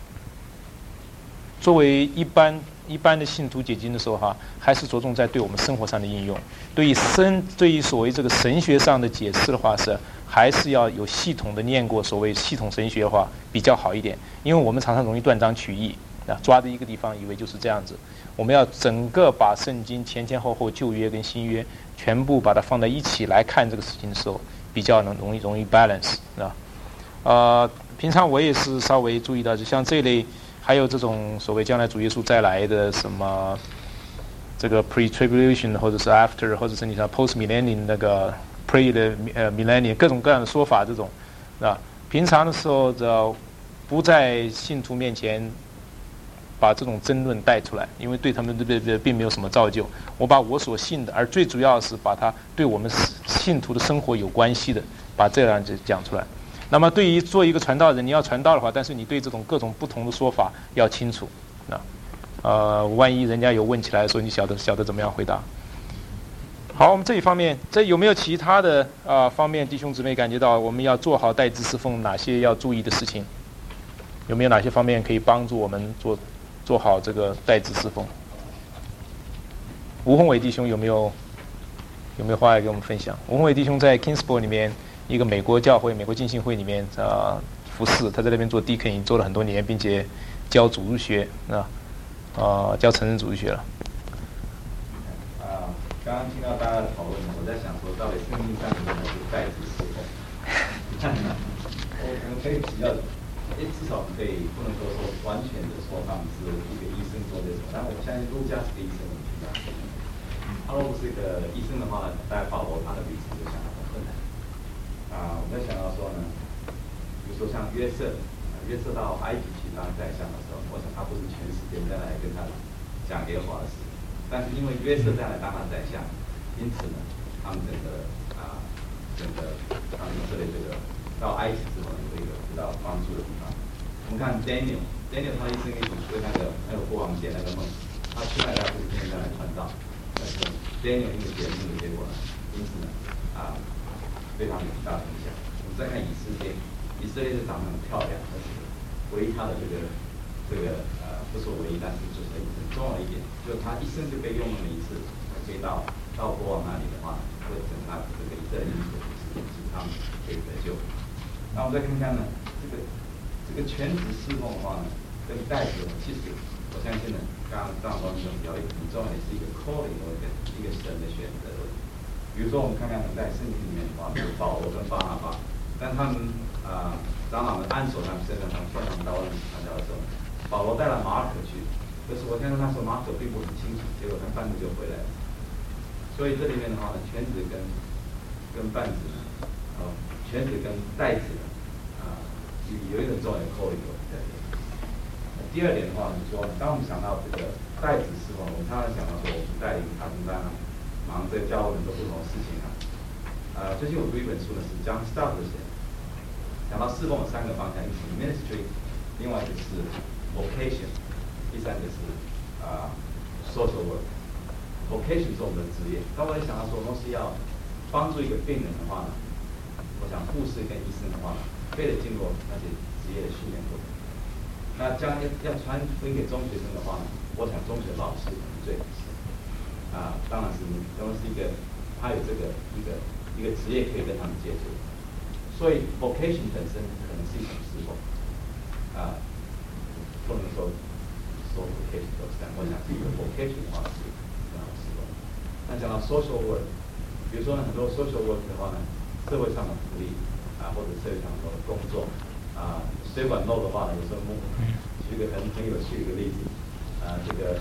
作为一般一般的信徒解经的时候哈，还是着重在对我们生活上的应用。对于神，对于所谓这个神学上的解释的话是，还是要有系统的念过所谓系统神学的话比较好一点。因为我们常常容易断章取义啊，抓着一个地方以为就是这样子。我们要整个把圣经前前后后旧约跟新约全部把它放在一起来看这个事情的时候，比较能容易容易 balance 啊。呃，平常我也是稍微注意到，就像这类。还有这种所谓将来主耶稣再来的什么，这个 pre-tribulation 或者是 after 或者是你像 post-millennium 那个 pre 的呃 millennium 各种各样的说法，这种啊，平常的时候就不在信徒面前把这种争论带出来，因为对他们对对并没有什么造就。我把我所信的，而最主要是把它对我们信徒的生活有关系的，把这样子讲出来。那么对于做一个传道人，你要传道的话，但是你对这种各种不同的说法要清楚，啊，呃，万一人家有问起来的时候，你晓得晓得怎么样回答。好，我们这一方面，这有没有其他的啊、呃、方面，弟兄姊妹感觉到我们要做好代志侍奉，哪些要注意的事情？有没有哪些方面可以帮助我们做做好这个代志侍奉？吴宏伟弟兄有没有有没有话要跟我们分享？吴宏伟弟兄在 Kingsburg 里面。一个美国教会、美国浸信会里面啊、呃、服侍，他在那边做 deacon 已经做了很多年，并且教主日学啊，啊、呃、教成人主日学了。 啊，刚刚听到大家的讨论，我在想说，到底圣经上有没有代志侍奉？我可能可以比较，诶，至少可以不能够说完全的说他们是一个医生做这种，但我相信路加是个医生，我们知道。他如果不是一个医生的话，大概保罗他的例子就相当的困难。啊，我们想到说呢，比如说像约瑟，约瑟到埃及去当宰相的时候，我想他不是全时间再来跟他讲耶和华的事，但是因为约瑟再来当了宰相，因此呢，他们整个啊，整个他们这里这个到埃及之后有一个得到帮助的地方。我们看 Daniel，Daniel 他一生一起跟那个那个国王解那个梦，他出来他不是天天在来传道，但是 Daniel 因为解梦的结果呢，因此呢，啊。对他们有很大的影响。我们再看以色列，以色列是长得很漂亮，但是唯一他的这个这个呃，不说唯一，但是就是很重要的一点，就是他一生就被用那么一次，他可以到到国王那里的话，会整他这个以色列民族是是他们可以得救。那我们再看看呢，这个这个全职侍奉的话呢，跟代志，其实我相信呢，刚刚张老师讲的很重要的是一个 calling 或者一个神的选择。比如说，我们看看在圣经里面的话，有保罗跟巴拿巴，但他们啊、呃、长老们按手他们身上，他们向他们到外面传教的时候，保罗带了马可去，可是我听到那时候马可并不很清楚，结果他半路就回来了。所以这里面的话呢，全职跟跟半职呢，呃，全职跟代职啊、呃，有一种重要的扣一个在这里。第二点的话，就是说，当我们想到这个代职侍奉，我们常常想到说，我们带领他们班啊。忙着教很多不同的事情啊，呃，最近我读一本书呢，是 John Stott 写的，讲到侍奉有三个方向，一个是 ministry， 另外一个是 vocation， 第三个是啊、呃、social work。 vocation 是我们的职业。当我们想到说，若是要帮助一个病人的话呢，我想护士跟医生的话呢，非得经过那些职业的训练过程。那将要要传分给中学生的话呢，我想中学老师可能最合适。啊，当然是因为是一个他有这个一个一个职业可以跟他们接触，所以 vocation 本身可能是一种侍奉。啊，不能说说 vocation 都是这样，我想这个 vocation 的话是很好侍奉。那讲到 social work， 比如说呢，很多 social work 的话呢，社会上的福利啊，或者社会上的工作啊，水管漏的话呢，有时候举一个很很有趣的一个例子，啊，这个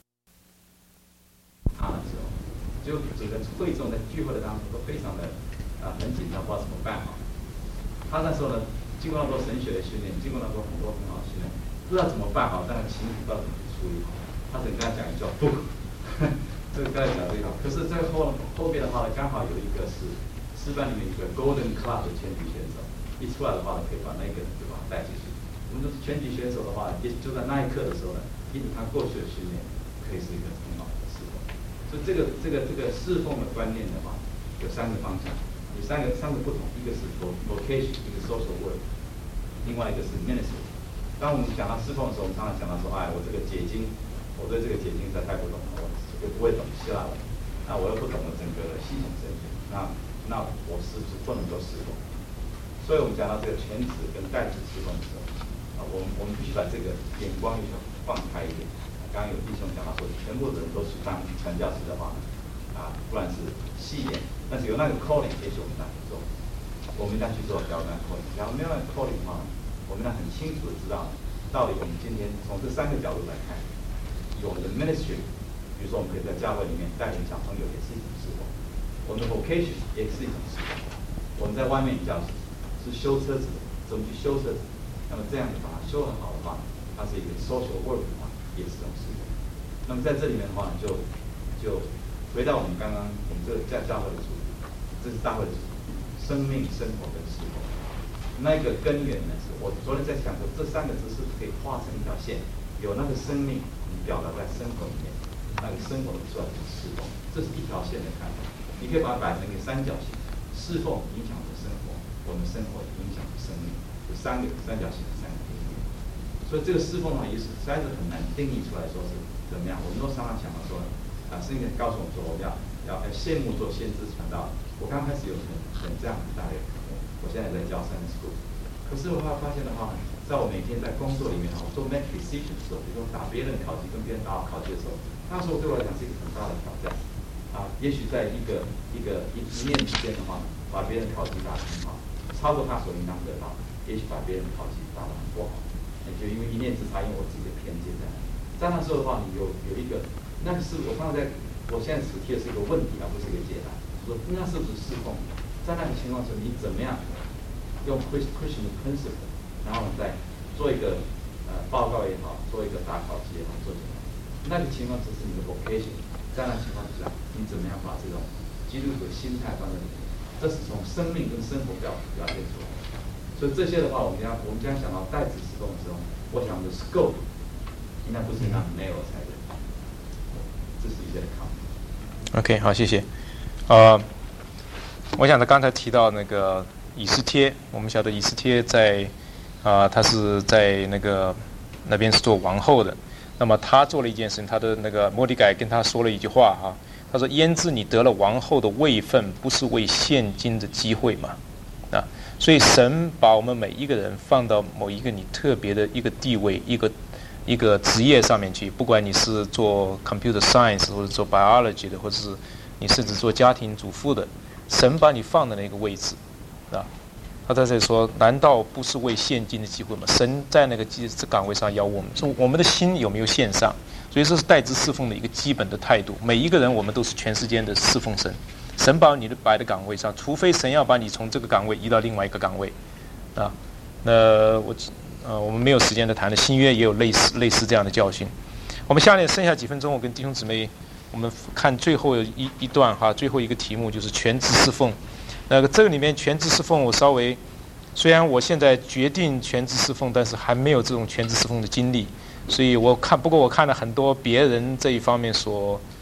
啊的时候，就整个会众在聚会的当中都非常的啊很紧张，不知道怎么办好。他那时候呢，经过那么多神学的训练，经过那么多很多很好的训练，不知道怎么办好，但是情绪不知道怎么去处理好。他只能跟他讲一句话，不，这个刚才讲这一套。可是在后后边的话呢，刚好有一个是师班里面一个 Golden Club 的拳击选手，一出来的话呢，可以把那个人就把他带进去。我们说拳击选手的话，也就在那一刻的时候呢，因为他过去的训练，可以是一个很好的侍奉。所以这个这个这个侍奉的观念的话，有三个方向。有三个三个不同，一个是 vocation， 一个 social work， 另外一个是 ministry。当我们讲到侍奉的时候，我们常常讲到说，哎，我这个解经，我对这个解经实在太不懂了，我就不会懂希腊文，那我又不懂得整个的系统神学，那那我是不是不能够侍奉？所以我们讲到这个全职跟代职侍奉的时候，啊，我们我们必须把这个眼光要放开一点。刚刚有弟兄讲到说，全部的人都是当传教士的话，啊，不然是戏言。但是有那个 calling， 也许我们要去做，我们要去做标杆 calling。然后没有那个 calling 的话，我们要很清楚的知道，到底我们今天从这三个角度来看，有我们的 ministry， 比如说我们可以在教会里面带领小朋友，也是一种侍奉；我们的 vocation 也是一种侍奉。我们在外面教是修车子，怎么去修车子？那么这样子把它修得好的话，它是一个 social work 的话，也是一种侍奉。那么在这里面的话，就就回到我们刚刚我们这个教教会的主题，这是大会的主题，生命、生活跟侍奉。那个根源呢，是我昨天在想说，这三个字是不是可以画成一条线，有那个生命表达在生活里面，那个生活的出来就是侍奉，这是一条线的看法。你可以把它摆成一个三角形，侍奉影响着生活，我们生活影响着生命，有三个三角形的三个定义。所以这个侍奉的话，也是实在是很难定义出来说是怎么样。我们都常常想到说。啊，圣经告诉我们说，我们要要要羡慕做先知传道。我刚开始有很很这样很大的渴望，我现在在教 Sunday School， 可是我发现的话，在我每天在工作里面，我做 make decision 的时候，比如说打别人考级跟别人打好考级的时候，那时候对我来讲是一个很大的挑战。啊，也许在一个一个一一念之间的话，把别人考级打得很好，超过他所应当得到；也许把别人考级打得很不好，也就因为一念之差，因为我自己的偏见在那里。在那时候的话，你有有一个。那个是我刚才在，我现在只提的是一个问题，而不是一个解答。说那是不是侍奉？在那个情况下，你怎么样用 Christian principle， 然后再做一个呃报告也好，做一个打考级也好，做什么？那个情况只是你的 vocation。在那情况之下，你怎么样把这种基督徒的心态放在里面？这是从生命跟生活表表现出来的。所以这些的话，我们将我们将想到代职侍奉的时候，我想的 scope 应该不是那么 narrow 才对。这是一些的看法。 OK， 好，谢谢。呃，我想他刚才提到那个以斯帖，我们晓得以斯帖在啊、呃，他是在那个那边是做王后的。那么他做了一件事情，他的那个摩底改跟他说了一句话哈、啊，他说：“焉知你得了王后的位分，不是为现今的机会嘛？”啊，所以神把我们每一个人放到某一个你特别的一个地位，一个。一个职业上面去，不管你是做 computer science 或者做 biology 的，或者是你甚至做家庭主妇的，神把你放在那个位置，啊，他在这里说，难道不是为现今的机会吗？神在那个机这岗位上要我们，说我们的心有没有献上？所以这是代职侍奉的一个基本的态度。每一个人，我们都是全世界的侍奉神，神把你的摆的岗位上，除非神要把你从这个岗位移到另外一个岗位，啊，那我。呃，我们没有时间的谈的，新约也有类似类似这样的教训。我们下面剩下几分钟，我跟弟兄姊妹，我们看最后一一段哈，最后一个题目就是全职侍奉。那个这个里面全职侍奉，我稍微虽然我现在决定全职侍奉，但是还没有这种全职侍奉的经历，所以我看不过我看了很多别人这一方面所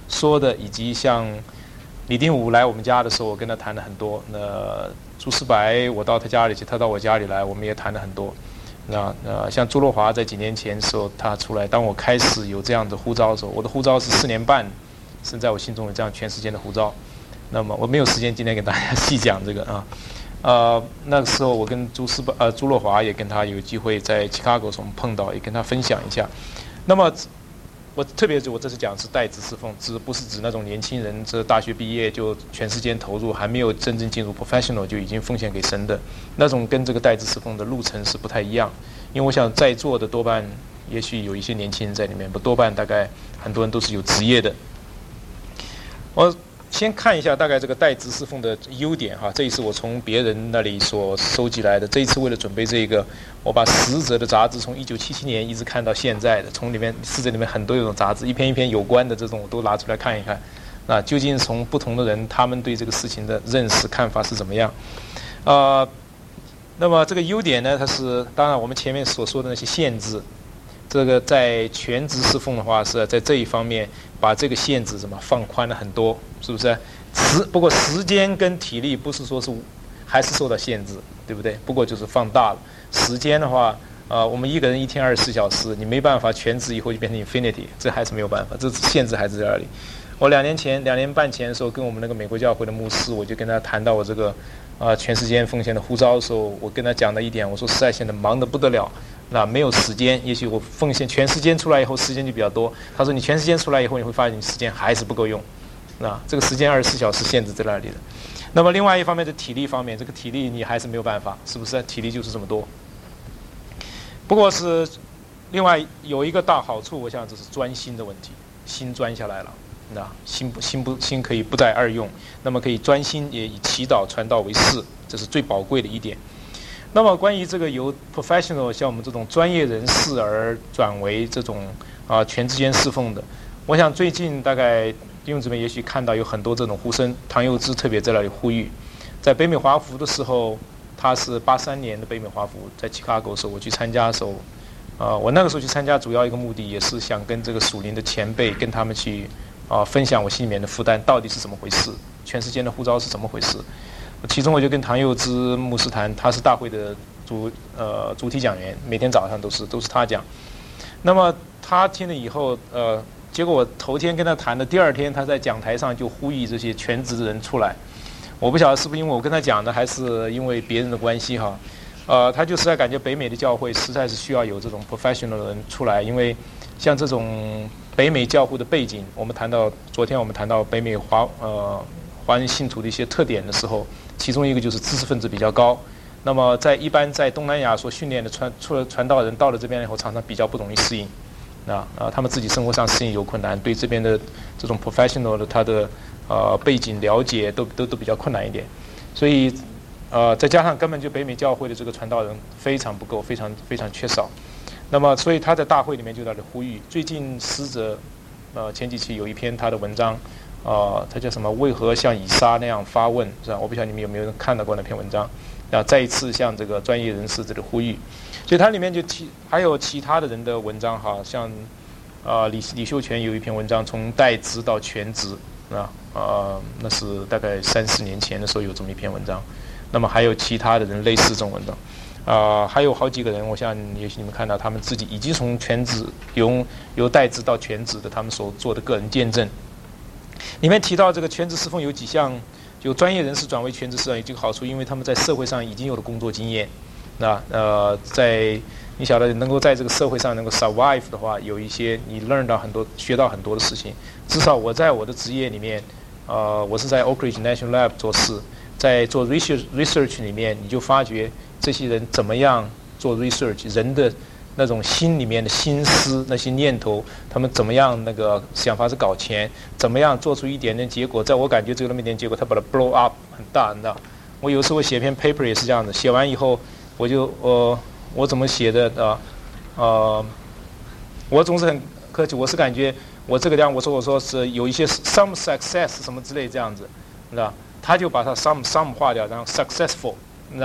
说的，以及像李定武来我们家的时候，我跟他谈了很多。那朱思白，我到他家里去，他到我家里来，我们也谈了很多。那呃，像朱洛华在几年前的时候，他出来，当我开始有这样的呼召的时候，我的呼召是四年半，是在我心中有这样全时间的呼召。那么我没有时间今天给大家细讲这个啊。呃，那个时候我跟朱思白呃朱洛华也跟他有机会在 Chicago 时候我们碰到，也跟他分享一下。那么我特别是我这次讲是代职侍奉，指不是指那种年轻人这大学毕业就全时间投入，还没有真正进入 professional 就已经奉献给神的那种，跟这个代职侍奉的路程是不太一样。因为我想在座的多半也许有一些年轻人在里面，不多半大概很多人都是有职业的。我先看一下大概这个代职侍奉的优点哈，这一次我从别人那里所收集来的。这一次为了准备这个，我把十则的杂志从一九七七年一直看到现在的，从里面十则里面很多种杂志，一篇一篇有关的这种我都拿出来看一看。那究竟从不同的人他们对这个事情的认识看法是怎么样？呃，那么这个优点呢，它是当然我们前面所说的那些限制。这个在全职侍奉的话，是在这一方面把这个限制怎么放宽了很多，是不是？时不过时间跟体力不是说是还是受到限制，对不对？不过就是放大了时间的话，呃，我们一个人一天二十四小时，你没办法全职以后就变成 infinity， 这还是没有办法，这限制还是在那里。我两年前、两年半前的时候，跟我们那个美国教会的牧师，我就跟他谈到我这个啊、呃、全时间奉献的呼召的时候，我跟他讲了一点，我说实在现在忙得不得了。那没有时间，也许我奉献全时间出来以后，时间就比较多。他说你全时间出来以后，你会发现你时间还是不够用。那这个时间二十四小时限制在那里的。那么另外一方面的体力方面，这个体力你还是没有办法，是不是？体力就是这么多。不过是另外有一个大好处，我想这是专心的问题，心专下来了。那心不心不心可以不带二用，那么可以专心也以祈祷传道为事，这是最宝贵的一点。那么关于这个由 professional 像我们这种专业人士而转为这种啊、呃、全职间侍奉的，我想最近大概弟兄姊妹也许看到有很多这种呼声，唐佑之特别在那里呼吁，在北美华福的时候，他是八三年的北美华福，在 Chicago 的时候我去参加的时候，啊、呃、我那个时候去参加主要一个目的也是想跟这个属灵的前辈跟他们去啊、呃、分享我心里面的负担到底是怎么回事，全时间的呼召是怎么回事。其中我就跟唐佑之牧师谈，他是大会的主呃主题讲员，每天早上都是都是他讲。那么他听了以后，呃，结果我头天跟他谈的，第二天他在讲台上就呼吁这些全职的人出来。我不晓得是不是因为我跟他讲的，还是因为别人的关系哈。呃，他就实在感觉北美的教会实在是需要有这种 professional 的人出来，因为像这种北美教会的背景，我们谈到昨天我们谈到北美华呃华人信徒的一些特点的时候。其中一个就是知识分子比较高，那么在一般在东南亚所训练的传出了传道人到了这边以后，常常比较不容易适应，啊啊，他们自己生活上适应有困难，对这边的这种 professional 的他的呃背景了解都都都比较困难一点，所以呃再加上根本就北美教会的这个传道人非常不够，非常非常缺少，那么所以他在大会里面就在这呼吁。最近使者呃前几期有一篇他的文章。呃，他叫什么？为何像以撒那样发问？是吧？我不晓得你们有没有人看到过那篇文章。然后再一次向这个专业人士这里呼吁，所以它里面就提还有其他的人的文章哈，像呃李李秀全有一篇文章，从代职到全职啊，呃那是大概三四年前的时候有这么一篇文章。那么还有其他的人类似这种文章，啊、呃、还有好几个人，我想也许你们看到他们自己已经从全职由由代职到全职的他们所做的个人见证。里面提到这个全职侍奉有几项，就专业人士转为全职侍奉有几个好处，因为他们在社会上已经有了工作经验，那呃，在你晓得能够在这个社会上能够 survive 的话，有一些你 learn 到很多、学到很多的事情。至少我在我的职业里面，呃，我是在 Oak Ridge National Lab 做事，在做 research research 里面，你就发觉这些人怎么样做 research， 人的那种心里面的心思、那些念头，他们怎么样那个想法是搞钱，怎么样做出一点点结果，在我感觉只有那么一点结果，他把它 blow up 很大，你知道？我有时候写篇 paper 也是这样的，写完以后我就呃我怎么写的啊呃我总是很客气，我是感觉我这个样，我说我说是有一些 some success 什么之类这样子，你知道？他就把它 some some 划掉，然后 successful， 你知道？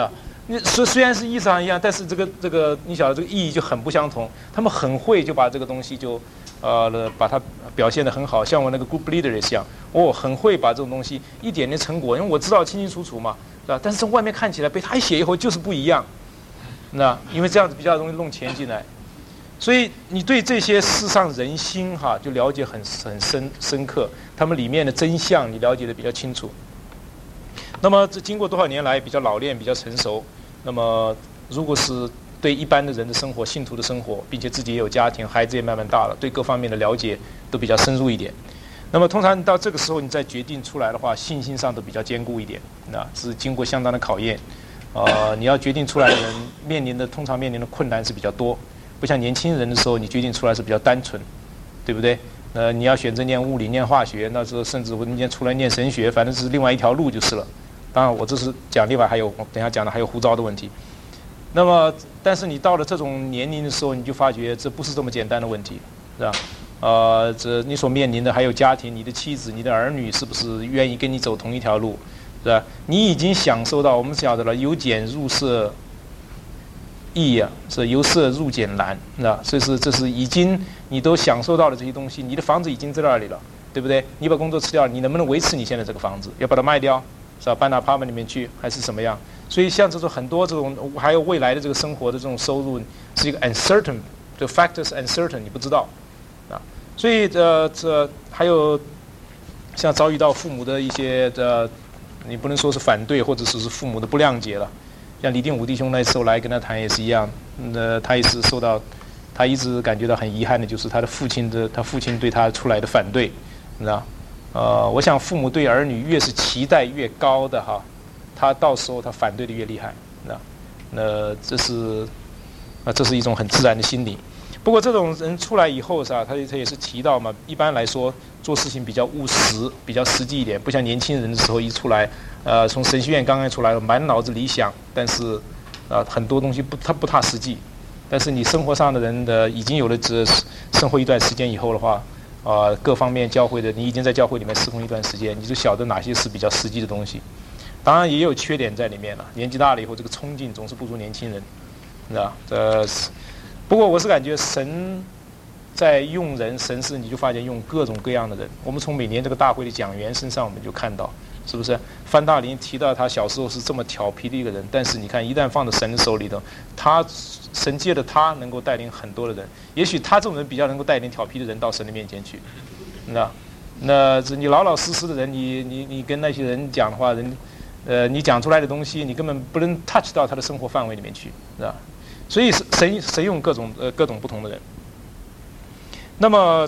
虽虽然是意思上一样，但是这个这个你晓得这个意义就很不相同。他们很会就把这个东西就呃把它表现得很好，像我那个 group leader 也像，哦，很会把这种东西一点点成果，因为我知道清清楚楚嘛，是吧？但是外面看起来被他一写以后就是不一样，那因为这样子比较容易弄钱进来。所以你对这些世上人心哈就了解很很深深刻，他们里面的真相你了解的比较清楚。那么这经过多少年来比较老练、比较成熟，那么如果是对一般的人的生活、信徒的生活，并且自己也有家庭，孩子也慢慢大了，对各方面的了解都比较深入一点。那么通常到这个时候你再决定出来的话，信心上都比较坚固一点，那是经过相当的考验。呃，你要决定出来的人面临的通常面临的困难是比较多。不像年轻人的时候，你决定出来是比较单纯，对不对？呃，你要选择念物理、念化学，那时候甚至我念出来念神学，反正是另外一条路就是了。当然，我这是讲另外还有，我等一下讲的还有护照的问题。那么，但是你到了这种年龄的时候，你就发觉这不是这么简单的问题，是吧？呃，这你所面临的还有家庭，你的妻子、你的儿女是不是愿意跟你走同一条路，是吧？你已经享受到我们晓得了，由俭入奢。易啊，是由奢入俭难，是吧？所以是这是已经你都享受到了这些东西，你的房子已经在那里了，对不对？你把工作辞掉，你能不能维持你现在这个房子？要把它卖掉，是吧？搬到 apartment 里面去，还是什么样？所以像这种很多这种，还有未来的这个生活的这种收入，是一个 uncertain， 这 factors uncertain， 你不知道啊。所以呃，这还有像遭遇到父母的一些的，你不能说是反对，或者说是父母的不谅解了。像李定武弟兄那时候来跟他谈也是一样，呃，他也是受到，他一直感觉到很遗憾的，就是他的父亲的他父亲对他出来的反对，你知道？呃，我想父母对儿女越是期待越高的哈，他到时候他反对的越厉害，那那这是啊，这是一种很自然的心理。不过这种人出来以后是吧，他他也是提到嘛，一般来说做事情比较务实，比较实际一点，不像年轻人的时候一出来，呃，从神学院刚刚出来，满脑子理想，但是呃很多东西不他不太实际。但是你生活上的人的已经有了这生活一段时间以后的话，啊、呃，各方面教会的你已经在教会里面侍奉一段时间，你就晓得哪些是比较实际的东西。当然也有缺点在里面了，年纪大了以后，这个冲劲总是不如年轻人，是吧？这是。不过我是感觉神在用人，神是你就发现用各种各样的人。我们从每年这个大会的讲员身上，我们就看到，是不是？范大林提到他小时候是这么调皮的一个人，但是你看，一旦放到神的手里头，他神借着他能够带领很多的人。也许他这种人比较能够带领调皮的人到神的面前去，那那你老老实实的人，你你你跟那些人讲的话，人呃你讲出来的东西，你根本不能 touch 到他的生活范围里面去，是吧？所以神神用各种呃各种不同的人。那么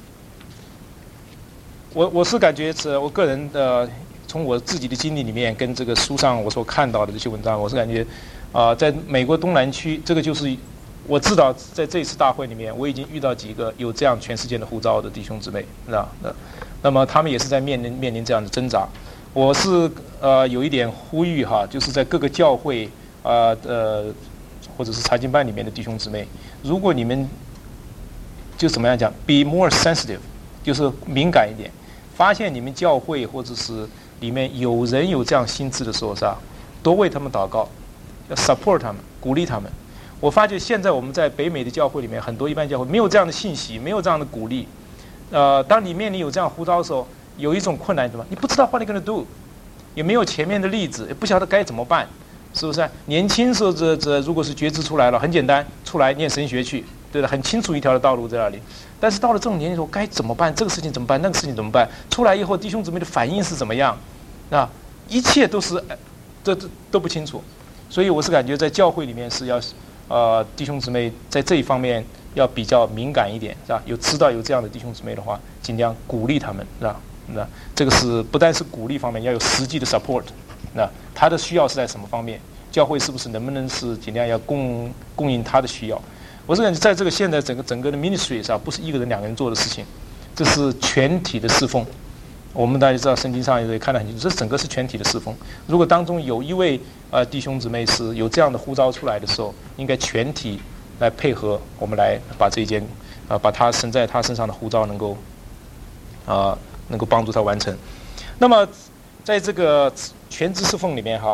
我我是感觉是我个人的从我自己的经历里面跟这个书上我所看到的这些文章，我是感觉啊、呃，在美国东南区，这个就是我知道在这一次大会里面，我已经遇到几个有这样全世界的护照的弟兄姊妹，是吧？那那么他们也是在面临面临这样的挣扎。我是呃有一点呼吁哈，就是在各个教会啊 呃, 呃或者是查经班里面的弟兄姊妹，如果你们就怎么样讲 ，be more sensitive， 就是敏感一点，发现你们教会或者是里面有人有这样心智的时候，是吧？多为他们祷告，要 support 他们，鼓励他们。我发觉现在我们在北美的教会里面，很多一般教会没有这样的信息，没有这样的鼓励。呃，当你面临有这样呼召的时候，有一种困难什么？你不知道 what you gonna do， 也没有前面的例子，也不晓得该怎么办。是不是、啊？年轻时候这这如果是觉知出来了，很简单，出来念神学去，对的，很清楚一条的道路在那里。但是到了这种年龄时候，该怎么办？这个事情怎么办？那个事情怎么办？出来以后，弟兄姊妹的反应是怎么样？啊，一切都是，这这都不清楚。所以我是感觉在教会里面是要，呃，弟兄姊妹在这一方面要比较敏感一点，是吧？有知道有这样的弟兄姊妹的话，尽量鼓励他们，是吧？那这个是不单是鼓励方面，要有实际的 support。那他的需要是在什么方面？教会是不是能不能是尽量要供供应他的需要？我是感觉在这个现在整个整个的 ministry 上，不是一个人两个人做的事情，这是全体的侍奉。我们大家知道圣经上也看得很清楚，这整个是全体的侍奉。如果当中有一位呃弟兄姊妹是有这样的呼召出来的时候，应该全体来配合我们来把这一件啊、呃、把他神在他身上的呼召能够啊、呃、能够帮助他完成。那么在这个全职侍奉里面哈，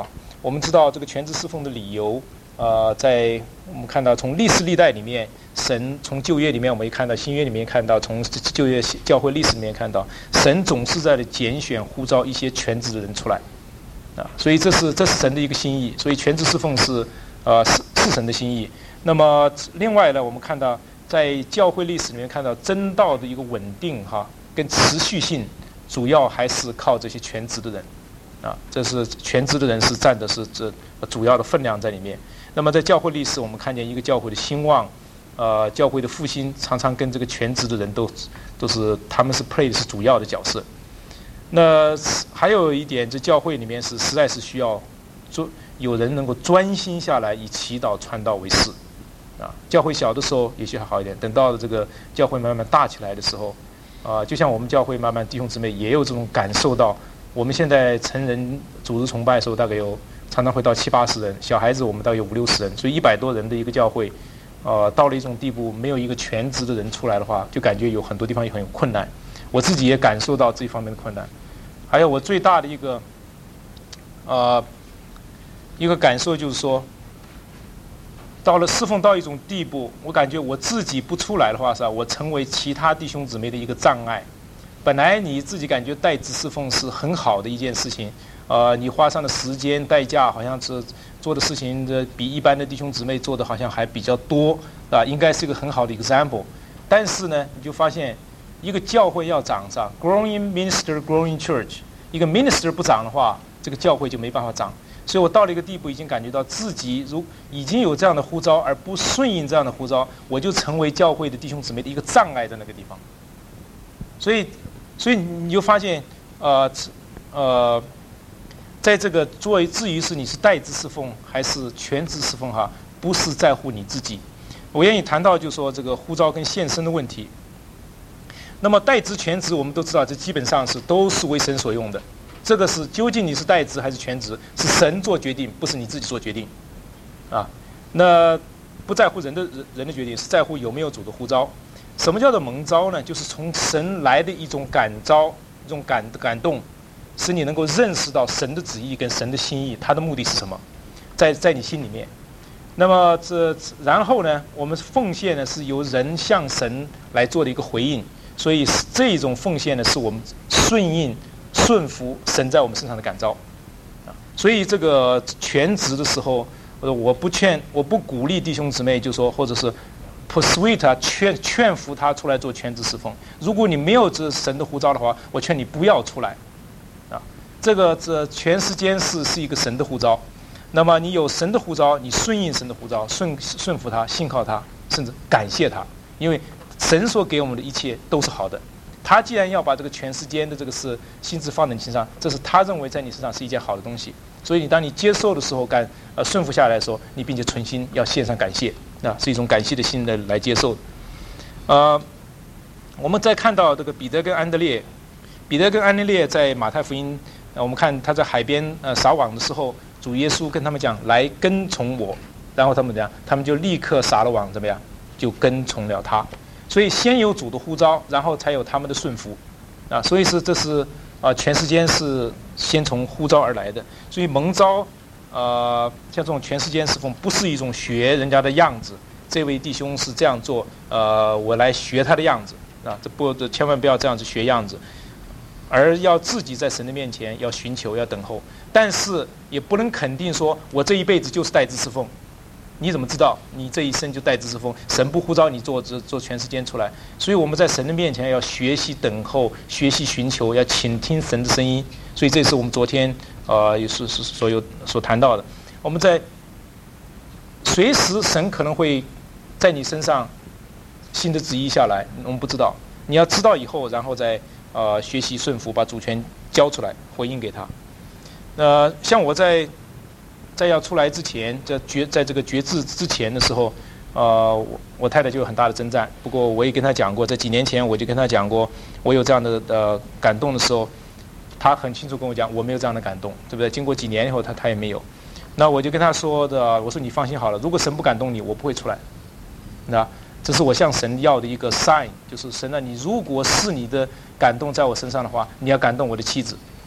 我们知道这个全职侍奉的理由，呃，在我们看到从历史历代里面，神从旧约里面我们也看到，新约里面看到，从旧约教会历史里面看到，神总是在拣选呼召一些全职的人出来，啊，所以这是这是神的一个心意，所以全职侍奉是呃是是神的心意。那么另外呢，我们看到在教会历史里面看到真道的一个稳定哈跟持续性，主要还是靠这些全职的人，啊，这是全职的人是占的是这主要的分量在里面。那么在教会历史，我们看见一个教会的兴旺，呃，教会的复兴常常跟这个全职的人都都是他们是 play 的是主要的角色。那还有一点，这教会里面是实在是需要做有人能够专心下来以祈祷传道为事。啊，教会小的时候也许还好一点，等到这个教会慢慢大起来的时候，啊、呃，就像我们教会慢慢弟兄姊妹也有这种感受到，我们现在成人组织崇拜的时候大概有常常会到七八十人，小孩子我们大概有五六十人，所以一百多人的一个教会，呃，到了一种地步，没有一个全职的人出来的话，就感觉有很多地方也很有困难。我自己也感受到这方面的困难。还有我最大的一个，呃，一个感受就是说，到了侍奉到一种地步，我感觉我自己不出来的话，是吧？我成为其他弟兄姊妹的一个障碍。本来你自己感觉代职侍奉是很好的一件事情，呃，你花上的时间代价好像是做的事情的比一般的弟兄姊妹做的好像还比较多，啊，应该是一个很好的 example。但是呢，你就发现一个教会要长上 growing minister growing church， 一个 minister 不长的话，这个教会就没办法长。所以我到了一个地步，已经感觉到自己如已经有这样的呼召，而不顺应这样的呼召，我就成为教会的弟兄姊妹的一个障碍在那个地方。所以，所以你就发现，呃，呃，在这个作为至于是你是代职侍奉还是全职侍奉哈，不是在乎你自己。我愿意谈到就是说这个呼召跟献身的问题。那么代职全职我们都知道，这基本上是都是为神所用的。这个是究竟你是代职还是全职，是神做决定，不是你自己做决定，啊，那不在乎人的人的决定，是在乎有没有主的呼召。什么叫做蒙召呢？就是从神来的一种感召，一种感感动，使你能够认识到神的旨意跟神的心意，他的目的是什么，在在你心里面。那么这然后呢，我们奉献呢是由人向神来做的一个回应，所以这种奉献呢是我们顺应。顺服神在我们身上的感召，啊，所以这个全职的时候，我不劝，我不鼓励弟兄姊妹，就说或者是 persuade 他劝劝服他出来做全职侍奉。如果你没有这神的呼召的话，我劝你不要出来，啊，这个这全时间是是一个神的呼召。那么你有神的呼召，你顺应神的呼召，顺顺服他，信靠他，甚至感谢他，因为神所给我们的一切都是好的。他既然要把这个全世间的这个事心智放在你身上，这是他认为在你身上是一件好的东西。所以你当你接受的时候，感呃顺服下来的时候，你并且存心要献上感谢，啊，是一种感谢的心来来接受的。呃，我们再看到这个彼得跟安德烈，彼得跟安德烈在马太福音，呃、我们看他在海边呃撒网的时候，主耶稣跟他们讲来跟从我，然后他们怎样？他们就立刻撒了网，怎么样？就跟从了他。所以先有主的呼召，然后才有他们的顺服，啊，所以是这是啊、呃，全世间是先从呼召而来的。所以蒙召，呃，像这种全世间侍奉，不是一种学人家的样子。这位弟兄是这样做，呃，我来学他的样子，啊，这不，这千万不要这样子学样子，而要自己在神的面前要寻求，要等候。但是也不能肯定说我这一辈子就是代职侍奉。你怎么知道你这一生就代职侍奉？神不呼召你做做全世间出来，所以我们在神的面前要学习等候，学习寻求，要倾听神的声音。所以这是我们昨天呃也是是所有所谈到的。我们在随时神可能会在你身上新的旨意下来，我们不知道。你要知道以后，然后再呃学习顺服，把主权交出来，回应给他。呃，像我在。在要出来之前，在决在这个决志之前的时候，呃，我我太太就有很大的征战。不过我也跟她讲过，在几年前我就跟她讲过，我有这样的呃感动的时候，她很清楚跟我讲，我没有这样的感动，对不对？经过几年以后，她她也没有。那我就跟她说的，我说你放心好了，如果神不感动你，我不会出来。那这是我向神要的一个 sign， 就是神啊，你如果是你的感动在我身上的话，你要感动我的妻子。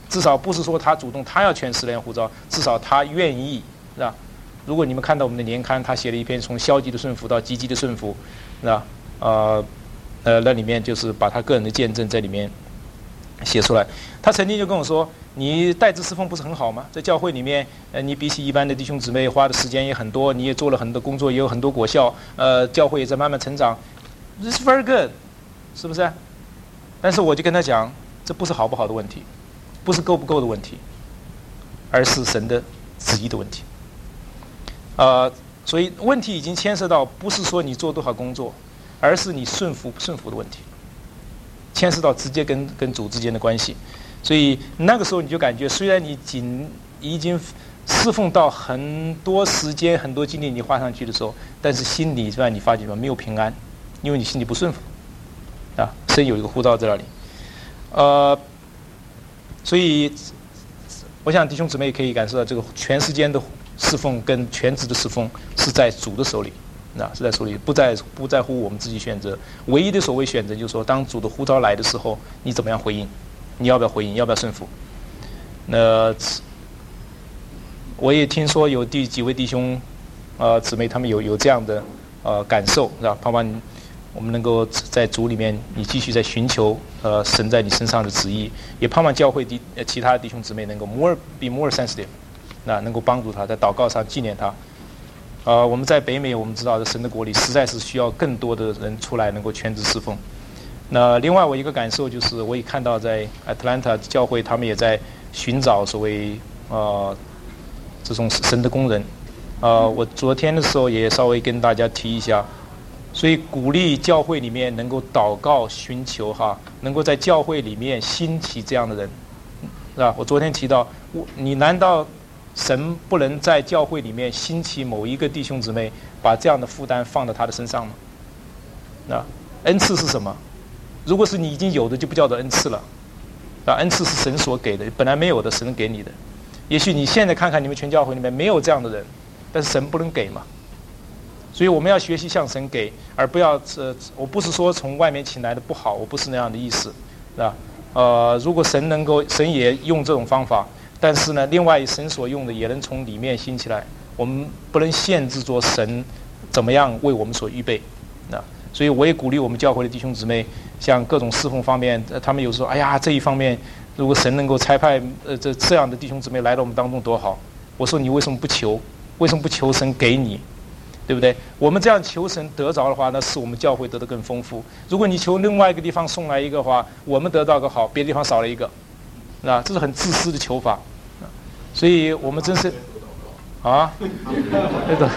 至少不是说他主动他要全十连护照，至少他愿意，是吧？如果你们看到我们的年刊，他写了一篇从消极的顺服到积极的顺服，是吧？呃呃，那里面就是把他个人的见证在里面写出来。他曾经就跟我说：“你代职侍奉不是很好吗？在教会里面，呃，你比起一般的弟兄姊妹花的时间也很多，你也做了很多工作，也有很多果效，呃，教会也在慢慢成长。It's very good， 是不是？但是我就跟他讲，这不是好不好的问题，不是够不够的问题，而是神的旨意的问题。呃，所以问题已经牵涉到不是说你做多少工作，而是你顺服不顺服的问题，牵涉到直接跟跟主之间的关系。所以那个时候你就感觉，虽然你仅已经侍奉到很多时间、很多精力你花上去的时候，但是心里是吧？你发觉没有平安，因为你心里不顺服啊。神有一个呼召在那里，呃，所以我想弟兄姊妹可以感受到，这个全时间的侍奉跟全职的侍奉是在主的手里，那是在手里，不在不在乎我们自己选择。唯一的所谓选择就是说，当主的呼召来的时候，你怎么样回应？你要不要回应？要不要顺服？那我也听说有第几位弟兄，呃，姊妹他们有有这样的呃感受，是吧？盼望我们能够在主里面，你继续在寻求呃神在你身上的旨意，也盼望教会弟呃其他的弟兄姊妹能够 more be more sensitive， 那能够帮助他在祷告上纪念他。呃，我们在北美，我们知道的神的国里实在是需要更多的人出来能够全职侍奉。那另外我一个感受就是，我也看到在 Atlanta 教会，他们也在寻找所谓呃这种神的工人。呃，我昨天的时候也稍微跟大家提一下，所以鼓励教会里面能够祷告寻求哈，能够在教会里面兴起这样的人，是吧？我昨天提到，你难道神不能在教会里面兴起某一个弟兄姊妹，把这样的负担放到他的身上吗？那恩赐是什么？如果是你已经有的，就不叫做恩赐了，啊，恩赐是神所给的，本来没有的，神给你的。也许你现在看看你们全教会里面没有这样的人，但是神不能给嘛。所以我们要学习向神给，而不要呃，我不是说从外面请来的不好，我不是那样的意思，是吧？呃，如果神能够，神也用这种方法，但是呢，另外神所用的也能从里面兴起来。我们不能限制着神怎么样为我们所预备，啊。所以我也鼓励我们教会的弟兄姊妹，像各种侍奉方面，呃、他们有时候，哎呀，这一方面，如果神能够差派呃这这样的弟兄姊妹来到我们当中多好。我说你为什么不求？为什么不求神给你？对不对？我们这样求神得着的话，那是我们教会得的更丰富。如果你求另外一个地方送来一个的话，我们得到个好，别的地方少了一个，那这是很自私的求法。所以我们真是啊，对的。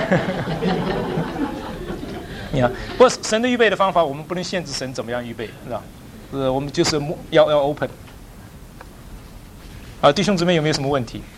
你看，不过神的预备的方法，我们不能限制神怎么样预备，是吧？呃，我们就是要要 open。啊，弟兄姊妹有没有什么问题？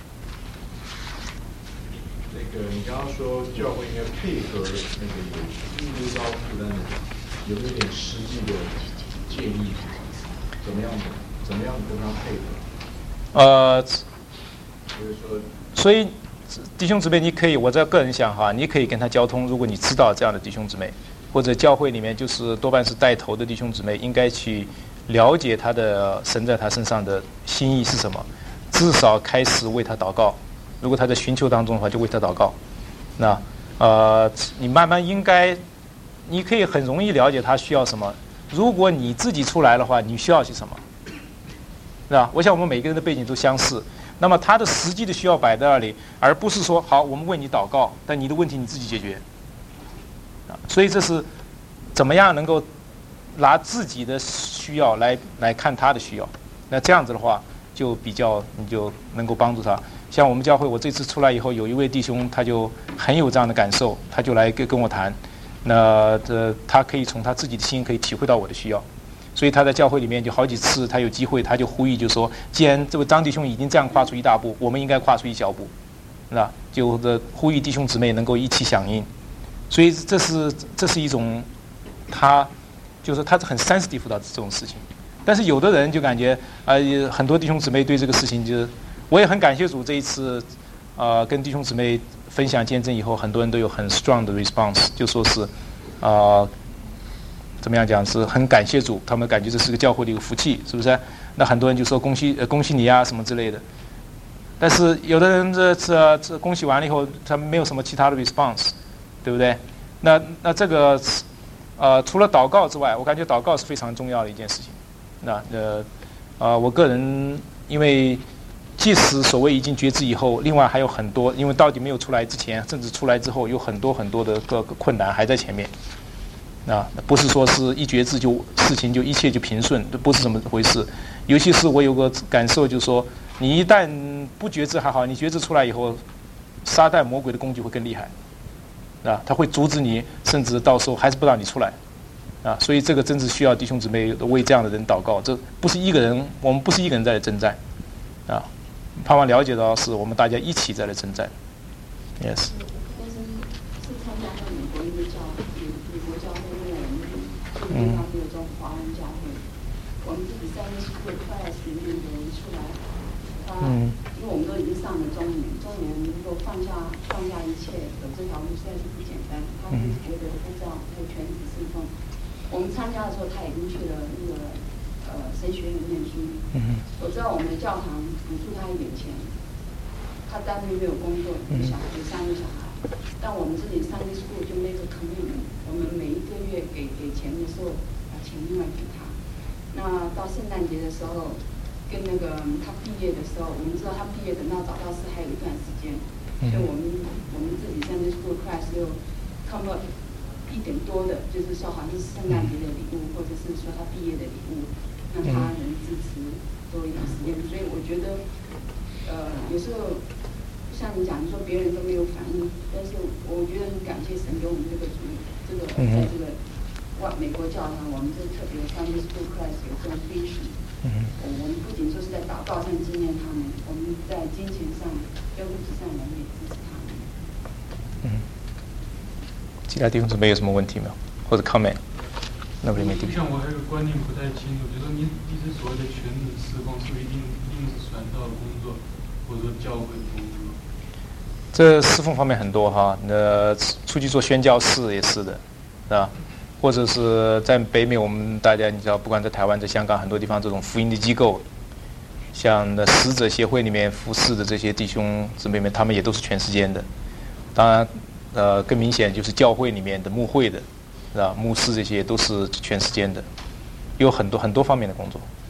那个你刚刚说教会应该配合那个有义务招负担的，有没有点实际的建议？怎么样的？怎么样跟他配合？ 呃， 就是说， 所以。弟兄姊妹，你可以，我这个人想哈，你可以跟他交通。如果你知道这样的弟兄姊妹，或者教会里面就是多半是带头的弟兄姊妹，应该去了解他的神在他身上的心意是什么，至少开始为他祷告。如果他在寻求当中的话，就为他祷告。那呃，你慢慢应该，你可以很容易了解他需要什么。如果你自己出来的话，你需要些什么，是吧？我想我们每个人的背景都相似。那么他的实际的需要摆在那里，而不是说好我们为你祷告，但你的问题你自己解决。啊，所以这是怎么样能够拿自己的需要来来看他的需要？那这样子的话，就比较你就能够帮助他。像我们教会，我这次出来以后，有一位弟兄他就很有这样的感受，他就来跟跟我谈。那这他可以从他自己的心可以体会到我的需要。所以他在教会里面就好几次，他有机会他就呼吁，就说：既然这位张弟兄已经这样跨出一大步，我们应该跨出一小步，是吧？就的呼吁弟兄姊妹能够一起响应。所以这是这是一种，他就是他是很 sensitive 到这种事情。但是有的人就感觉啊、呃，很多弟兄姊妹对这个事情就是，我也很感谢主这一次，呃，跟弟兄姊妹分享见证以后，很多人都有很 strong 的 response， 就说是，啊、呃。怎么样讲是很感谢主，他们感觉这是个教会的一个福气，是不是？ 那很多人就说恭喜呃恭喜你啊什么之类的。但是有的人这这这恭喜完了以后，他没有什么其他的 response， 对不对？那那这个呃除了祷告之外，我感觉祷告是非常重要的一件事情。那呃呃我个人因为即使所谓已经觉知以后，另外还有很多，因为到底没有出来之前，甚至出来之后，有很多很多的各个困难还在前面。啊，不是说是一觉知就事情就一切就平顺，这不是这么回事。尤其是我有个感受，就是说，你一旦不觉知还好，你觉知出来以后，撒旦魔鬼的攻击会更厉害，啊，他会阻止你，甚至到时候还是不让你出来，啊，所以这个真是需要弟兄姊妹为这样的人祷告。这不是一个人，我们不是一个人在征战，啊，盼望了解到是我们大家一起在来征战。Yes。 嗯，有这种华人教会，我们自己在那些会快要十年有人出来，他、嗯、因为我们都已经上了中年，中年如果放下放下一切，走这条路实在是不简单。他自己觉得不知道，还有全职侍奉。我们参加的时候，他已经去了那个呃神学院念书。嗯、我知道我们的教堂补助他一点钱，他单位没有工作，有小孩，有三个小孩。但我们这里Sunday School就make a commitment，我们每一个月给给钱的时候，把钱另外给他。那到圣诞节的时候，跟那个他毕业的时候，我们知道他毕业等到找到事还有一段时间，所以我们我们自己Sunday School class 又 come up 一点多的，就是说好像是圣诞节的礼物，或者是说他毕业的礼物，让他能支持多一点时间。所以我觉得，呃，有时候。像你讲，你说别人都没有反应，但是我觉得很感谢神给我们这个主，这个在这个外美国教堂，我们这特别的Sunday School class有这种 vision。嗯。我们不仅说是在祷告上纪念他们，我们在金钱上、跟物质上，我们也支持他们。 嗯。其他弟兄姊妹有什么问题吗？或者 comment？ 那不没弟兄。 像我还有个观念不太清楚，就是说你一直所谓的全职事工，是不是一定一定是传道的工作，或者说教会的工作？ 这侍奉方面很多哈，那出去做宣教士也是的，啊，或者是在北美，我们大家你知道，不管在台湾、在香港很多地方，这种福音的机构，像那使者协会里面服侍的这些弟兄姊妹们，他们也都是全时间的。当然，呃，更明显就是教会里面的牧会的，啊，牧师这些都是全时间的，有很多很多方面的工作。